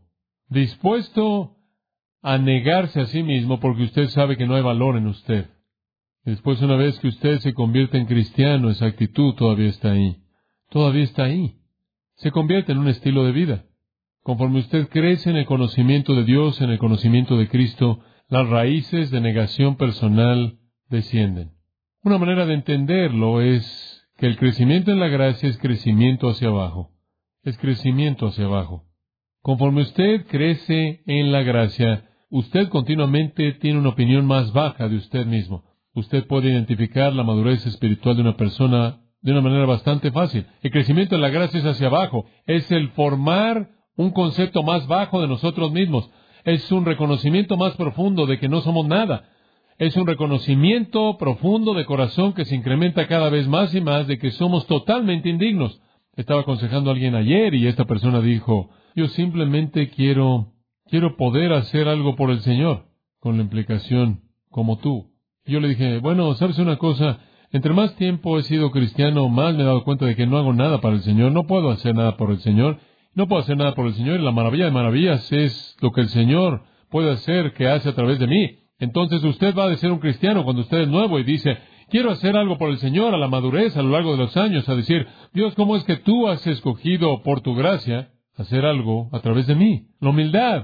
B: dispuesto a negarse a sí mismo porque usted sabe que no hay valor en usted. Y después, una vez que usted se convierte en cristiano, esa actitud todavía está ahí. Todavía está ahí. Se convierte en un estilo de vida. Conforme usted crece en el conocimiento de Dios, en el conocimiento de Cristo, las raíces de negación personal descienden. Una manera de entenderlo es que el crecimiento en la gracia es crecimiento hacia abajo. Es crecimiento hacia abajo. Conforme usted crece en la gracia, usted continuamente tiene una opinión más baja de usted mismo. Usted puede identificar la madurez espiritual de una persona de una manera bastante fácil. El crecimiento en la gracia es hacia abajo. Es el formar un concepto más bajo de nosotros mismos. Es un reconocimiento más profundo de que no somos nada. Es un reconocimiento profundo de corazón que se incrementa cada vez más y más de que somos totalmente indignos. Estaba aconsejando a alguien ayer y esta persona dijo, yo simplemente quiero poder hacer algo por el Señor, con la implicación como tú. Y yo le dije, bueno, ¿sabes una cosa? Entre más tiempo he sido cristiano, más me he dado cuenta de que no hago nada para el Señor, no puedo hacer nada por el Señor, no puedo hacer nada por el Señor, y la maravilla de maravillas es lo que el Señor puede hacer, que hace a través de mí. Entonces usted va a ser un cristiano cuando usted es nuevo y dice, quiero hacer algo por el Señor a la madurez, a lo largo de los años, a decir, Dios, ¿cómo es que tú has escogido por tu gracia hacer algo a través de mí? La humildad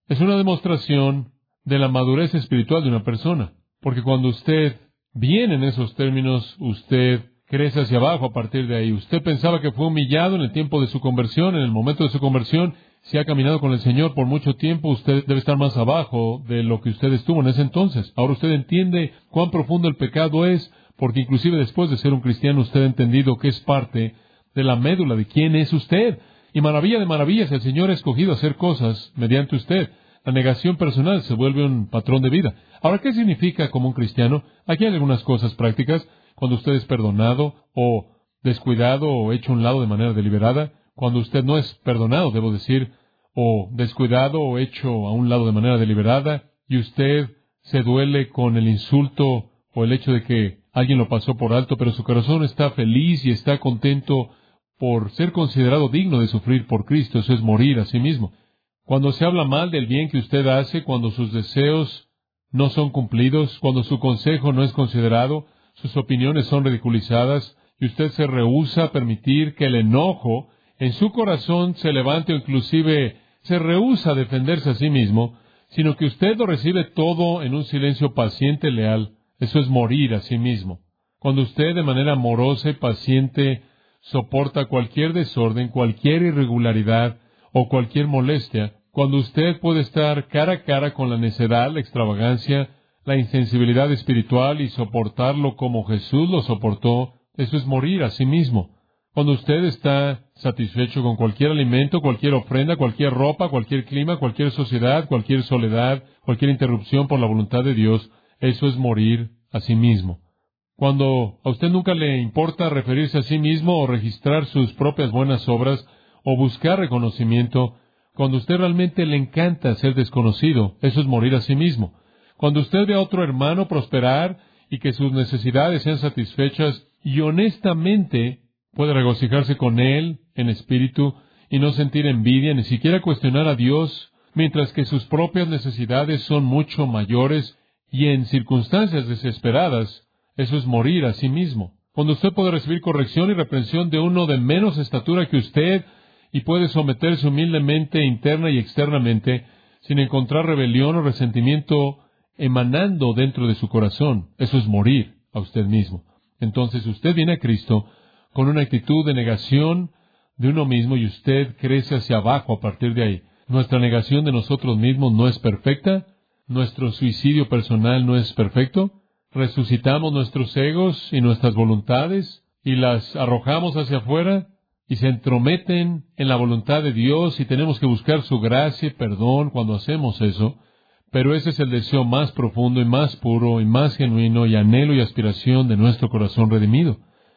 B: Es una demostración de la madurez espiritual de una persona. Porque cuando usted viene en esos términos, usted crece hacia abajo a partir de ahí. Usted pensaba que fue humillado en el tiempo de su conversión, en el momento de su conversión. Si ha caminado con el Señor por mucho tiempo, usted debe estar más abajo de lo que usted estuvo en ese entonces. Ahora usted entiende cuán profundo el pecado es, porque inclusive después de ser un cristiano, usted ha entendido que es parte de la médula de quién es usted. Y maravilla de maravillas, el Señor ha escogido hacer cosas mediante usted. La negación personal se vuelve un patrón de vida. Ahora, ¿qué significa como un cristiano? Aquí hay algunas cosas prácticas. Cuando usted es perdonado o descuidado o hecho a un lado de manera deliberada. Cuando usted no es perdonado, debo decir, o descuidado o hecho a un lado de manera deliberada, y usted se duele con el insulto o el hecho de que alguien lo pasó por alto, pero su corazón está feliz y está contento por ser considerado digno de sufrir por Cristo. Eso es morir a sí mismo. Cuando se habla mal del bien que usted hace, cuando sus deseos no son cumplidos, cuando su consejo no es considerado, sus opiniones son ridiculizadas, y usted se rehúsa a permitir que el enojo en su corazón se levante, o inclusive se rehúsa a defenderse a sí mismo, sino que usted lo recibe todo en un silencio paciente y leal. Eso es morir a sí mismo. Cuando usted de manera amorosa y paciente soporta cualquier desorden, cualquier irregularidad o cualquier molestia, cuando usted puede estar cara a cara con la necedad, la extravagancia, la insensibilidad espiritual y soportarlo como Jesús lo soportó, eso es morir a sí mismo. Cuando usted está satisfecho con cualquier alimento, cualquier ofrenda, cualquier ropa, cualquier clima, cualquier sociedad, cualquier soledad, cualquier interrupción por la voluntad de Dios, eso es morir a sí mismo. Cuando a usted nunca le importa referirse a sí mismo o registrar sus propias buenas obras o buscar reconocimiento, cuando a usted realmente le encanta ser desconocido, eso es morir a sí mismo. Cuando usted ve a otro hermano prosperar y que sus necesidades sean satisfechas y honestamente puede regocijarse con él en espíritu y no sentir envidia, ni siquiera cuestionar a Dios, mientras que sus propias necesidades son mucho mayores y en circunstancias desesperadas, eso es morir a sí mismo. Cuando usted puede recibir corrección y reprensión de uno de menos estatura que usted y puede someterse humildemente interna y externamente sin encontrar rebelión o resentimiento emanando dentro de su corazón, eso es morir a usted mismo. Entonces usted viene a Cristo con una actitud de negación de uno mismo y usted crece hacia abajo a partir de ahí. Nuestra negación de nosotros mismos no es perfecta, nuestro suicidio personal no es perfecto, resucitamos nuestros egos y nuestras voluntades y las arrojamos hacia afuera y se entrometen en la voluntad de Dios y tenemos que buscar su gracia y perdón cuando hacemos eso, pero ese es el deseo más profundo y más puro y más genuino y anhelo y aspiración de nuestro corazón redimido,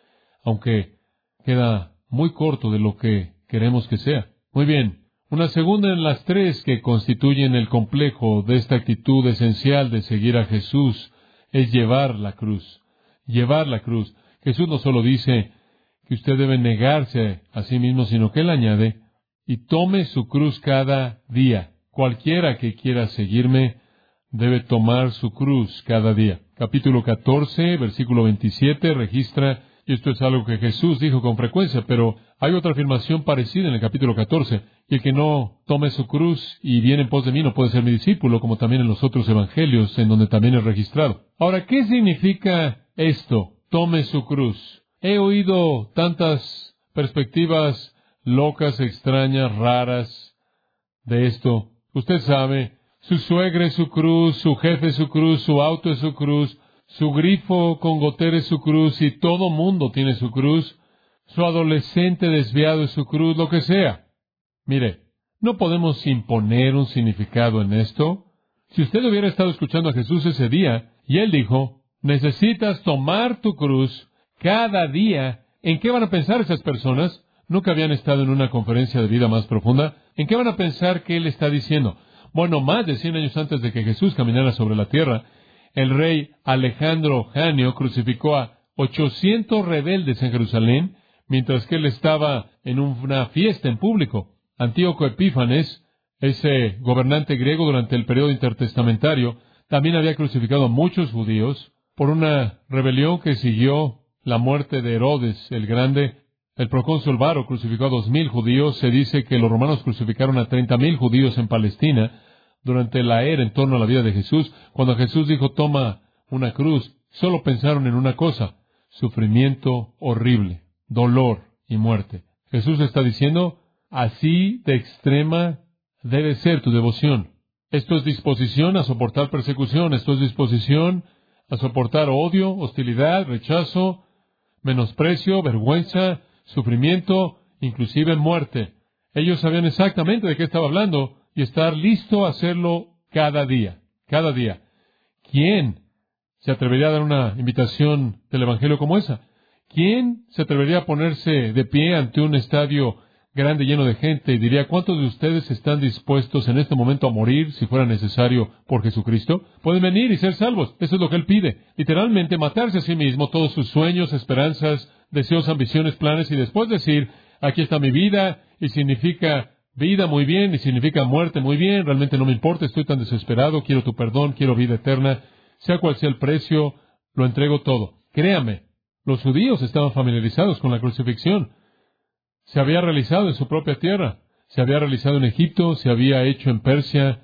B: aunque queda muy corto de lo que queremos que sea. Muy bien, una segunda en las tres que constituyen el complejo de esta actitud esencial de seguir a Jesús es llevar la cruz. Llevar la cruz. Jesús no solo dice que usted debe negarse a sí mismo, sino que Él añade, y tome su cruz cada día. Cualquiera que quiera seguirme debe tomar su cruz cada día. Capítulo 14, versículo 27, registra, y esto es algo que Jesús dijo con frecuencia, pero hay otra afirmación parecida en el capítulo 14, y el que no tome su cruz y viene en pos de mí no puede ser mi discípulo, como también en los otros evangelios, en donde también es registrado. Ahora, ¿qué significa esto? Tome su cruz. He oído tantas perspectivas locas, extrañas, raras de esto. Usted sabe, su suegra es su cruz, su jefe es su cruz, su auto es su cruz, su grifo con gotera es su cruz, y todo mundo tiene su cruz, su adolescente desviado es su cruz, lo que sea. Mire, no podemos imponer un significado en esto. Si usted hubiera estado escuchando a Jesús ese día, y Él dijo, necesitas tomar tu cruz cada día, ¿en qué van a pensar esas personas? Nunca habían estado en una conferencia de vida más profunda. ¿En qué van a pensar que Él está diciendo? Bueno, más de 100 años antes de que Jesús caminara sobre la tierra, el rey Alejandro Janio crucificó a 800 rebeldes en Jerusalén, mientras que él estaba en una fiesta en público. Antíoco Epífanes, ese gobernante griego durante el periodo intertestamentario, también había crucificado a muchos judíos por una rebelión que siguió la muerte de Herodes el Grande. El procónsul Varo crucificó a 2,000 judíos. Se dice que los romanos crucificaron a 30,000 judíos en Palestina durante la era en torno a la vida de Jesús. Cuando Jesús dijo, toma una cruz, solo pensaron en una cosa: sufrimiento horrible, dolor y muerte. Jesús está diciendo, así de extrema debe ser tu devoción. Esto es disposición a soportar persecución, esto es disposición a soportar odio, hostilidad, rechazo, menosprecio, vergüenza, sufrimiento, inclusive muerte. Ellos sabían exactamente de qué estaba hablando y estar listo a hacerlo cada día, cada día. ¿Quién se atrevería a dar una invitación del Evangelio como esa? ¿Quién se atrevería a ponerse de pie ante un estadio grande lleno de gente y diría, ¿cuántos de ustedes están dispuestos en este momento a morir si fuera necesario por Jesucristo? Pueden venir y ser salvos. Eso es lo que Él pide. Literalmente matarse a sí mismo, todos sus sueños, esperanzas, deseos, ambiciones, planes, y después decir, aquí está mi vida, y significa vida muy bien, y significa muerte muy bien, realmente no me importa, estoy tan desesperado, quiero tu perdón, quiero vida eterna, sea cual sea el precio, lo entrego todo. Créame, los judíos estaban familiarizados con la crucifixión. Se había realizado en su propia tierra, se había realizado en Egipto, se había hecho en Persia,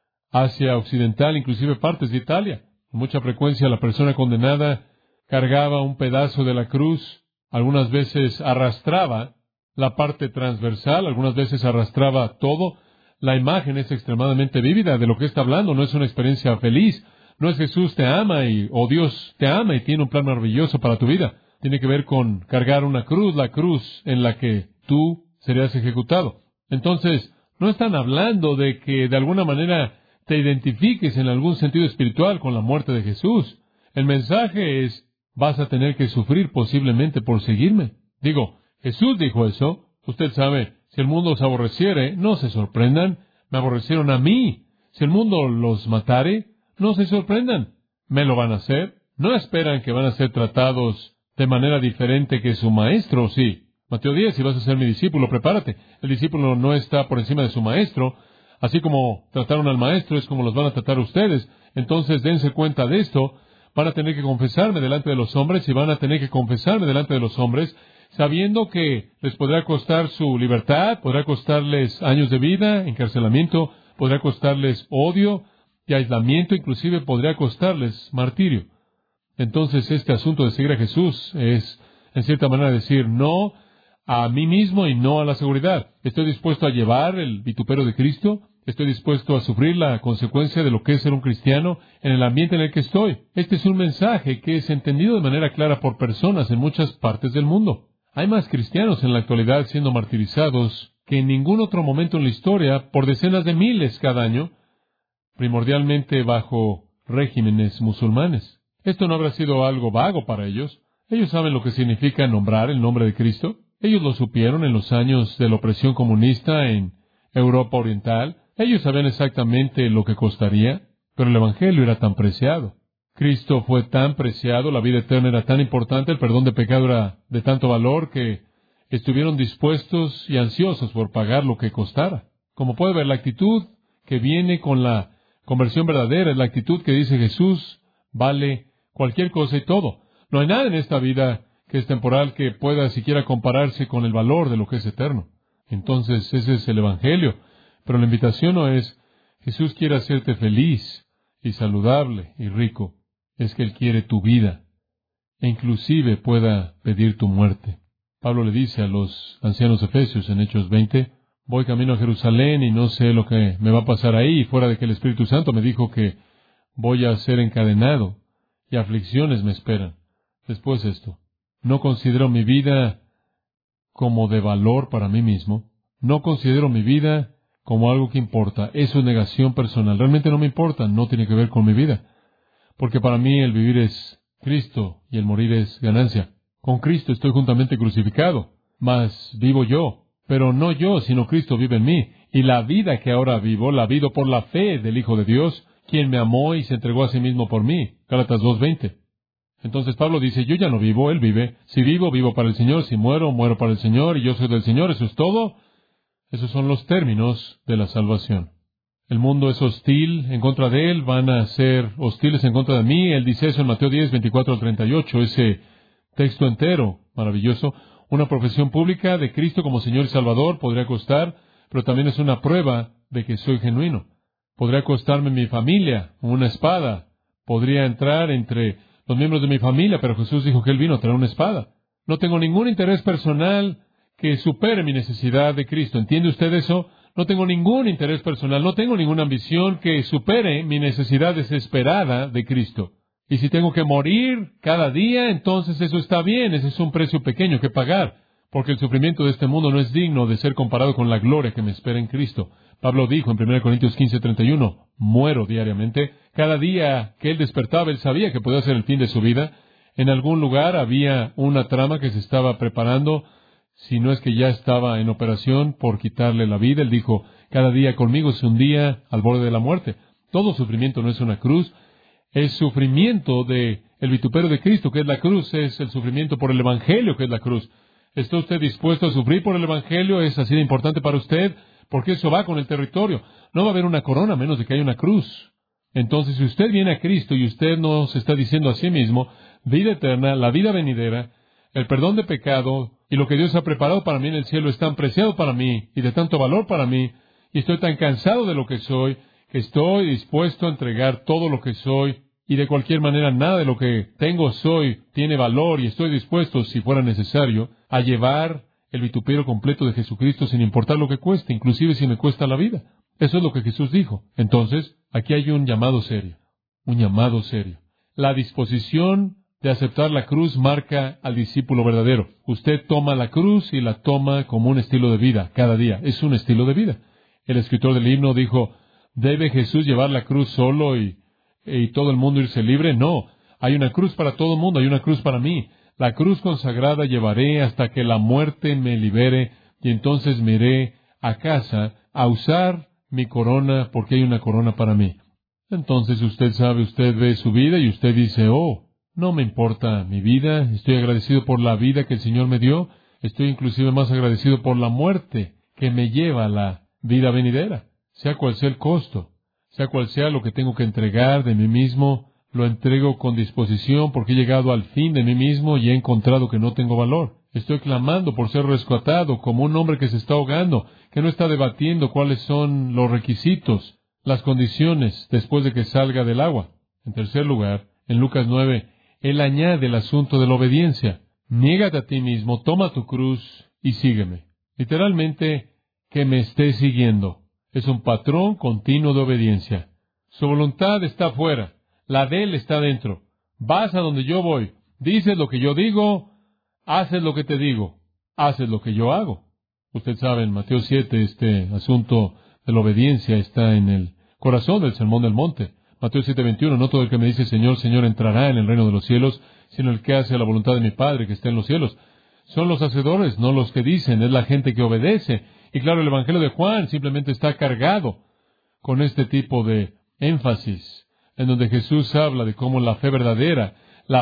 B: Asia Occidental, inclusive partes de Italia. Con mucha frecuencia la persona condenada cargaba un pedazo de la cruz, algunas veces arrastraba la parte transversal, algunas veces arrastraba todo. La imagen es extremadamente vívida de lo que está hablando, no es una experiencia feliz, no es Jesús te ama o Dios te ama y tiene un plan maravilloso para tu vida. Tiene que ver con cargar una cruz, la cruz en la que tú serías ejecutado. Entonces, no están hablando de que de alguna manera te identifiques en algún sentido espiritual con la muerte de Jesús. El mensaje es, vas a tener que sufrir posiblemente por seguirme. Digo, Jesús dijo eso. Usted sabe, si el mundo os aborreciere, no se sorprendan, me aborrecieron a mí. Si el mundo los matare, no se sorprendan, me lo van a hacer. No esperan que van a ser tratados de manera diferente que su maestro, sí. Mateo 10, si vas a ser mi discípulo, prepárate. El discípulo no está por encima de su maestro. Así como trataron al maestro, es como los van a tratar ustedes. Entonces, dense cuenta de esto. Van a tener que confesarme delante de los hombres y van a tener que confesarme delante de los hombres, sabiendo que les podrá costar su libertad, podrá costarles años de vida, encarcelamiento, podrá costarles odio y aislamiento, inclusive podría costarles martirio. Entonces, este asunto de seguir a Jesús es, en cierta manera, decir no a mí mismo y no a la seguridad. Estoy dispuesto a llevar el vituperio de Cristo. Estoy dispuesto a sufrir la consecuencia de lo que es ser un cristiano en el ambiente en el que estoy. Este es un mensaje que es entendido de manera clara por personas en muchas partes del mundo. Hay más cristianos en la actualidad siendo martirizados que en ningún otro momento en la historia por decenas de miles cada año, primordialmente bajo regímenes musulmanes. Esto no habrá sido algo vago para ellos. Ellos saben lo que significa nombrar el nombre de Cristo. Ellos lo supieron en los años de la opresión comunista en Europa Oriental. Ellos sabían exactamente lo que costaría, pero el Evangelio era tan preciado. Cristo fue tan preciado, la vida eterna era tan importante, el perdón de pecado era de tanto valor que estuvieron dispuestos y ansiosos por pagar lo que costara. Como puede ver, la actitud que viene con la conversión verdadera es la actitud que dice Jesús vale cualquier cosa y todo. No hay nada en esta vida que es temporal que pueda siquiera compararse con el valor de lo que es eterno. Entonces, ese es el Evangelio. Pero la invitación no es, Jesús quiere hacerte feliz y saludable y rico. Es que Él quiere tu vida e inclusive pueda pedir tu muerte. Pablo le dice a los ancianos efesios en Hechos 20, voy camino a Jerusalén y no sé lo que me va a pasar ahí, fuera de que el Espíritu Santo me dijo que voy a ser encadenado y aflicciones me esperan. Después esto, no considero mi vida como de valor para mí mismo, no considero mi vida como algo que importa, eso es negación personal, realmente no me importa, no tiene que ver con mi vida, porque para mí el vivir es Cristo y el morir es ganancia. Con Cristo estoy juntamente crucificado, mas vivo yo, pero no yo, sino Cristo vive en mí, y la vida que ahora vivo, la vivo por la fe del Hijo de Dios, quien me amó y se entregó a sí mismo por mí. Gálatas 2:20. Entonces Pablo dice, yo ya no vivo, Él vive. Si vivo, vivo para el Señor. Si muero, muero para el Señor. Y yo soy del Señor. Eso es todo. Esos son los términos de la salvación. El mundo es hostil en contra de Él. Van a ser hostiles en contra de mí. Él dice eso en Mateo 10, 24 al 38. Ese texto entero, maravilloso. Una profesión pública de Cristo como Señor y Salvador podría costar, pero también es una prueba de que soy genuino. Podría costarme mi familia, una espada. Podría entrar entre los miembros de mi familia, pero Jesús dijo que Él vino a traer una espada. No tengo ningún interés personal que supere mi necesidad de Cristo. ¿Entiende usted eso? No tengo ningún interés personal, no tengo ninguna ambición que supere mi necesidad desesperada de Cristo. Y si tengo que morir cada día, entonces eso está bien, ese es un precio pequeño que pagar, porque el sufrimiento de este mundo no es digno de ser comparado con la gloria que me espera en Cristo. Pablo dijo en 1 Corintios 15:31, muero diariamente. Cada día que él despertaba, él sabía que podía ser el fin de su vida. En algún lugar había una trama que se estaba preparando, si no es que ya estaba en operación por quitarle la vida. Él dijo, cada día conmigo es un día al borde de la muerte. Todo sufrimiento no es una cruz, es sufrimiento de el vituperio de Cristo, que es la cruz, es el sufrimiento por el Evangelio, que es la cruz. ¿Está usted dispuesto a sufrir por el Evangelio? ¿Es así de importante para usted? Porque eso va con el territorio. No va a haber una corona a menos de que haya una cruz. Entonces, si usted viene a Cristo y usted no se está diciendo a sí mismo, vida eterna, la vida venidera, el perdón de pecado y lo que Dios ha preparado para mí en el cielo es tan preciado para mí y de tanto valor para mí, y estoy tan cansado de lo que soy, que estoy dispuesto a entregar todo lo que soy, y de cualquier manera nada de lo que tengo soy tiene valor, y estoy dispuesto, si fuera necesario, a llevar el vituperio completo de Jesucristo sin importar lo que cueste, inclusive si me cuesta la vida. Eso es lo que Jesús dijo. Entonces, aquí hay un llamado serio. Un llamado serio. La disposición de aceptar la cruz marca al discípulo verdadero. Usted toma la cruz y la toma como un estilo de vida cada día. Es un estilo de vida. El escritor del himno dijo, ¿debe Jesús llevar la cruz solo y todo el mundo irse libre? No. Hay una cruz para todo el mundo, hay una cruz para mí. La cruz consagrada llevaré hasta que la muerte me libere, y entonces me iré a casa a usar mi corona, porque hay una corona para mí. Entonces usted sabe, usted ve su vida y usted dice, oh, no me importa mi vida, estoy agradecido por la vida que el Señor me dio, estoy inclusive más agradecido por la muerte que me lleva a la vida venidera, sea cual sea el costo, sea cual sea lo que tengo que entregar de mí mismo, lo entrego con disposición porque he llegado al fin de mí mismo y he encontrado que no tengo valor. Estoy clamando por ser rescatado como un hombre que se está ahogando, que no está debatiendo cuáles son los requisitos, las condiciones después de que salga del agua. En tercer lugar, en Lucas 9, él añade el asunto de la obediencia. Niégate a ti mismo, toma tu cruz y sígueme. Literalmente, que me esté siguiendo. Es un patrón continuo de obediencia. Su voluntad está afuera, la de él está dentro. Vas a donde yo voy, dices lo que yo digo, haces lo que te digo, haces lo que yo hago. Usted sabe, en Mateo 7, este asunto de la obediencia está en el corazón del Sermón del Monte. Mateo 7:21, no todo el que me dice Señor, Señor entrará en el reino de los cielos, sino el que hace la voluntad de mi Padre que está en los cielos. Son los hacedores, no los que dicen, es la gente que obedece. Y claro, el Evangelio de Juan simplemente está cargado con este tipo de énfasis, en donde Jesús habla de cómo la fe verdadera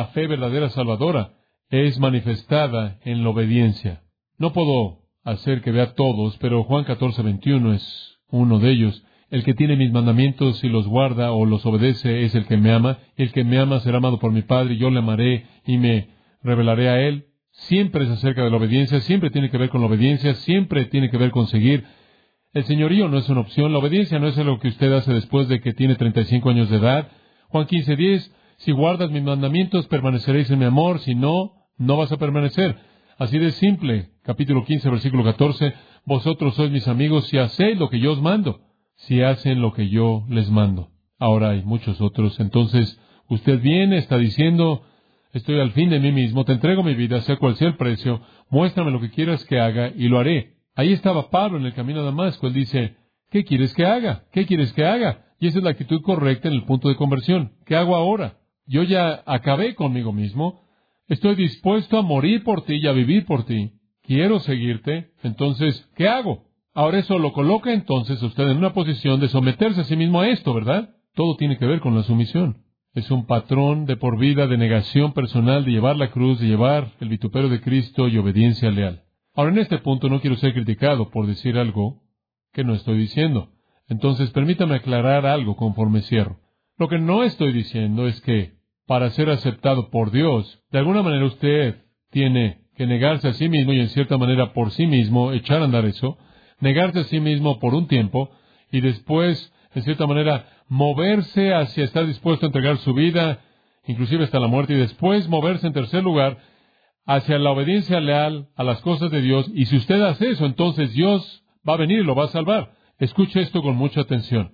B: salvadora, es manifestada en la obediencia. No puedo hacer que vea todos, pero Juan 14:21 es uno de ellos. El que tiene mis mandamientos y los guarda o los obedece es el que me ama. El que me ama será amado por mi Padre, y yo le amaré y me revelaré a él. Siempre es acerca de la obediencia, siempre tiene que ver con la obediencia, siempre tiene que ver con seguir. El señorío no es una opción, la obediencia no es algo que usted hace después de que tiene 35 años de edad. Juan 15:10, si guardas mis mandamientos, permaneceréis en mi amor, si no, no vas a permanecer. Así de simple. Capítulo 15, versículo 14, vosotros sois mis amigos si hacéis lo que yo os mando, si hacen lo que yo les mando. Ahora hay muchos otros. Entonces, usted viene, está diciendo, estoy al fin de mí mismo, te entrego mi vida, sea cual sea el precio, muéstrame lo que quieras que haga y lo haré. Ahí estaba Pablo en el camino a Damasco. Él dice, ¿qué quieres que haga? ¿Qué quieres que haga? Y esa es la actitud correcta en el punto de conversión. ¿Qué hago ahora? Yo ya acabé conmigo mismo. Estoy dispuesto a morir por ti y a vivir por ti. Quiero seguirte. Entonces, ¿qué hago? Ahora eso lo coloca entonces usted en una posición de someterse a sí mismo a esto, ¿verdad? Todo tiene que ver con la sumisión. Es un patrón de por vida de negación personal, de llevar la cruz, de llevar el vituperio de Cristo y obediencia leal. Ahora, en este punto no quiero ser criticado por decir algo que no estoy diciendo. Entonces, permítame aclarar algo conforme cierro. Lo que no estoy diciendo es que, para ser aceptado por Dios, de alguna manera usted tiene que negarse a sí mismo y en cierta manera por sí mismo, echar a andar eso, negarse a sí mismo por un tiempo y después en cierta manera, moverse hacia estar dispuesto a entregar su vida, inclusive hasta la muerte, y después moverse en tercer lugar hacia la obediencia leal a las cosas de Dios. Y si usted hace eso, entonces Dios va a venir y lo va a salvar. Escuche esto con mucha atención.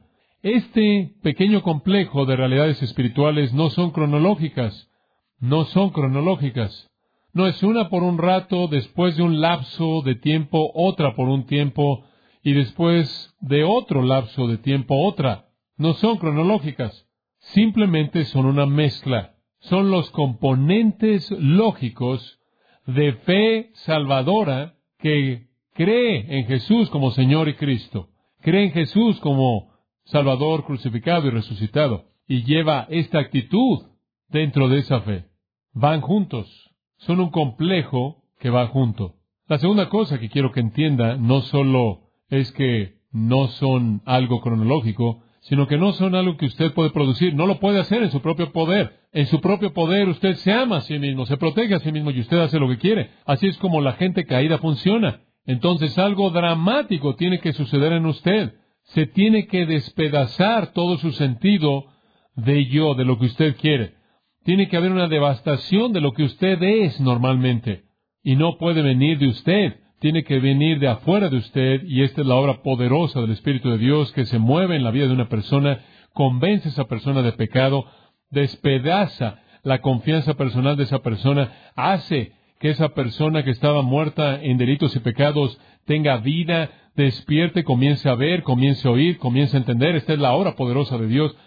B: Este pequeño complejo de realidades espirituales no son cronológicas. No son cronológicas. No es una por un rato, después de un lapso de tiempo, otra por un tiempo, y después de otro lapso de tiempo, otra. No son cronológicas. Simplemente son una mezcla. Son los componentes lógicos de fe salvadora que cree en Jesús como Señor y Cristo. Cree en Jesús como Salvador crucificado y resucitado. Y lleva esta actitud dentro de esa fe. Van juntos. Son un complejo que va junto. La segunda cosa que quiero que entienda no solo es que no son algo cronológico, sino que no son algo que usted puede producir. No lo puede hacer en su propio poder. En su propio poder usted se ama a sí mismo, se protege a sí mismo y usted hace lo que quiere. Así es como la gente caída funciona. Entonces algo dramático tiene que suceder en usted. Se tiene que despedazar todo su sentido de yo, de lo que usted quiere. Tiene que haber una devastación de lo que usted es normalmente. Y no puede venir de usted. Tiene que venir de afuera de usted, y esta es la obra poderosa del Espíritu de Dios que se mueve en la vida de una persona, convence a esa persona de pecado, despedaza la confianza personal de esa persona, hace que esa persona que estaba muerta en delitos y pecados tenga vida, despierte, comience a ver, comience a oír, comience a entender. Esta es la obra poderosa de Dios,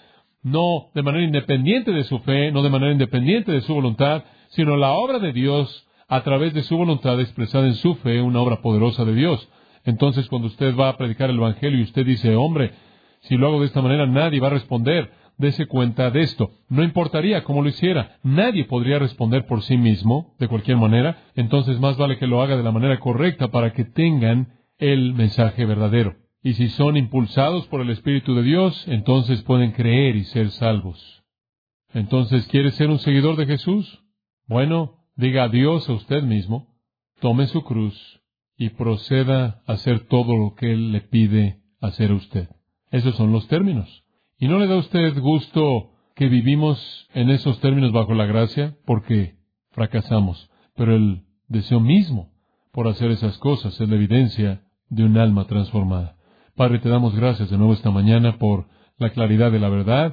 B: no de manera independiente de su fe, no de manera independiente de su voluntad, sino la obra de Dios a través de su voluntad expresada en su fe, una obra poderosa de Dios. Entonces, cuando usted va a predicar el Evangelio y usted dice, hombre, si lo hago de esta manera, nadie va a responder, dése cuenta de esto. No importaría cómo lo hiciera, nadie podría responder por sí mismo, de cualquier manera. Entonces, más vale que lo haga de la manera correcta para que tengan el mensaje verdadero. Y si son impulsados por el Espíritu de Dios, entonces pueden creer y ser salvos. Entonces, ¿quiere ser un seguidor de Jesús? Bueno, diga adiós a usted mismo, tome su cruz y proceda a hacer todo lo que Él le pide hacer a usted. Esos son los términos. ¿Y no le da a usted gusto que vivimos en esos términos bajo la gracia? Porque fracasamos. Pero el deseo mismo por hacer esas cosas es la evidencia de un alma transformada. Padre, te damos gracias de nuevo esta mañana por la claridad de la verdad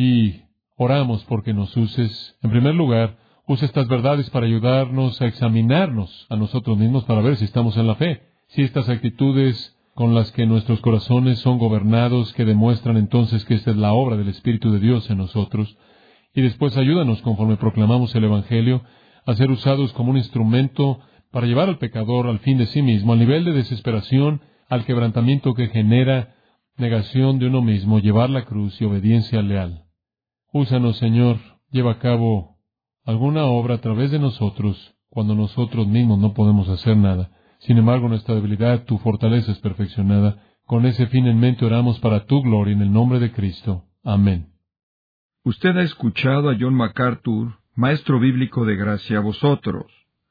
B: y oramos porque nos uses, en primer lugar, usa estas verdades para ayudarnos a examinarnos a nosotros mismos para ver si estamos en la fe. Si estas actitudes con las que nuestros corazones son gobernados, que demuestran entonces que esta es la obra del Espíritu de Dios en nosotros. Y después ayúdanos, conforme proclamamos el Evangelio, a ser usados como un instrumento para llevar al pecador al fin de sí mismo, al nivel de desesperación, al quebrantamiento que genera negación de uno mismo, llevar la cruz y obediencia leal. Úsanos, Señor, lleva a cabo alguna obra a través de nosotros, cuando nosotros mismos no podemos hacer nada. Sin embargo, nuestra debilidad, tu fortaleza es perfeccionada. Con ese fin en mente oramos para tu gloria en el nombre de Cristo. Amén.
A: Usted ha escuchado a John MacArthur, maestro bíblico de gracia a vosotros.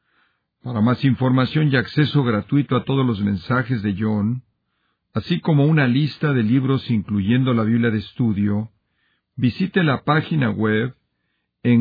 A: Para más información y acceso gratuito a todos los mensajes de John, así como una lista de libros incluyendo la Biblia de estudio, visite la página web en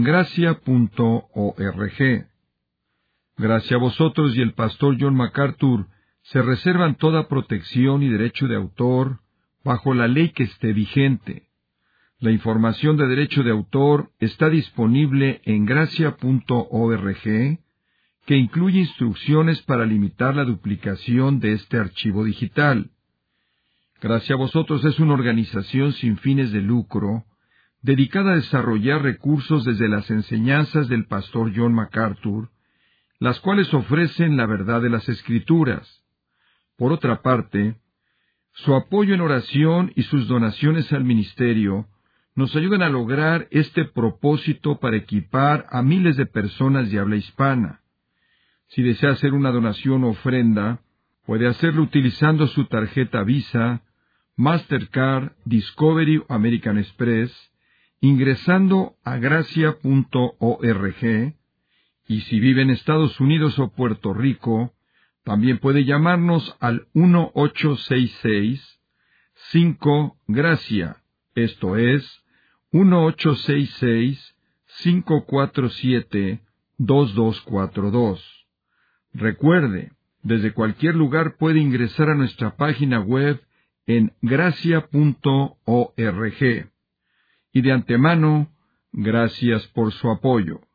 A: gracia.org. Gracia a vosotros y el pastor John MacArthur se reservan toda protección y derecho de autor bajo la ley que esté vigente. La información de derecho de autor está disponible en gracia.org, que incluye instrucciones para limitar la duplicación de este archivo digital. Gracia a vosotros es una organización sin fines de lucro, dedicada a desarrollar recursos desde las enseñanzas del pastor John MacArthur, las cuales ofrecen la verdad de las Escrituras. Por otra parte, su apoyo en oración y sus donaciones al ministerio nos ayudan a lograr este propósito para equipar a miles de personas de habla hispana. Si desea hacer una donación o ofrenda, puede hacerlo utilizando su tarjeta Visa, Mastercard, Discovery o American Express, ingresando a gracia.org, y si vive en Estados Unidos o Puerto Rico, también puede llamarnos al 5-GRACIA, esto es, 1-866-547-2242. Recuerde, desde cualquier lugar puede ingresar a nuestra página web en gracia.org. Y de antemano, gracias por su apoyo.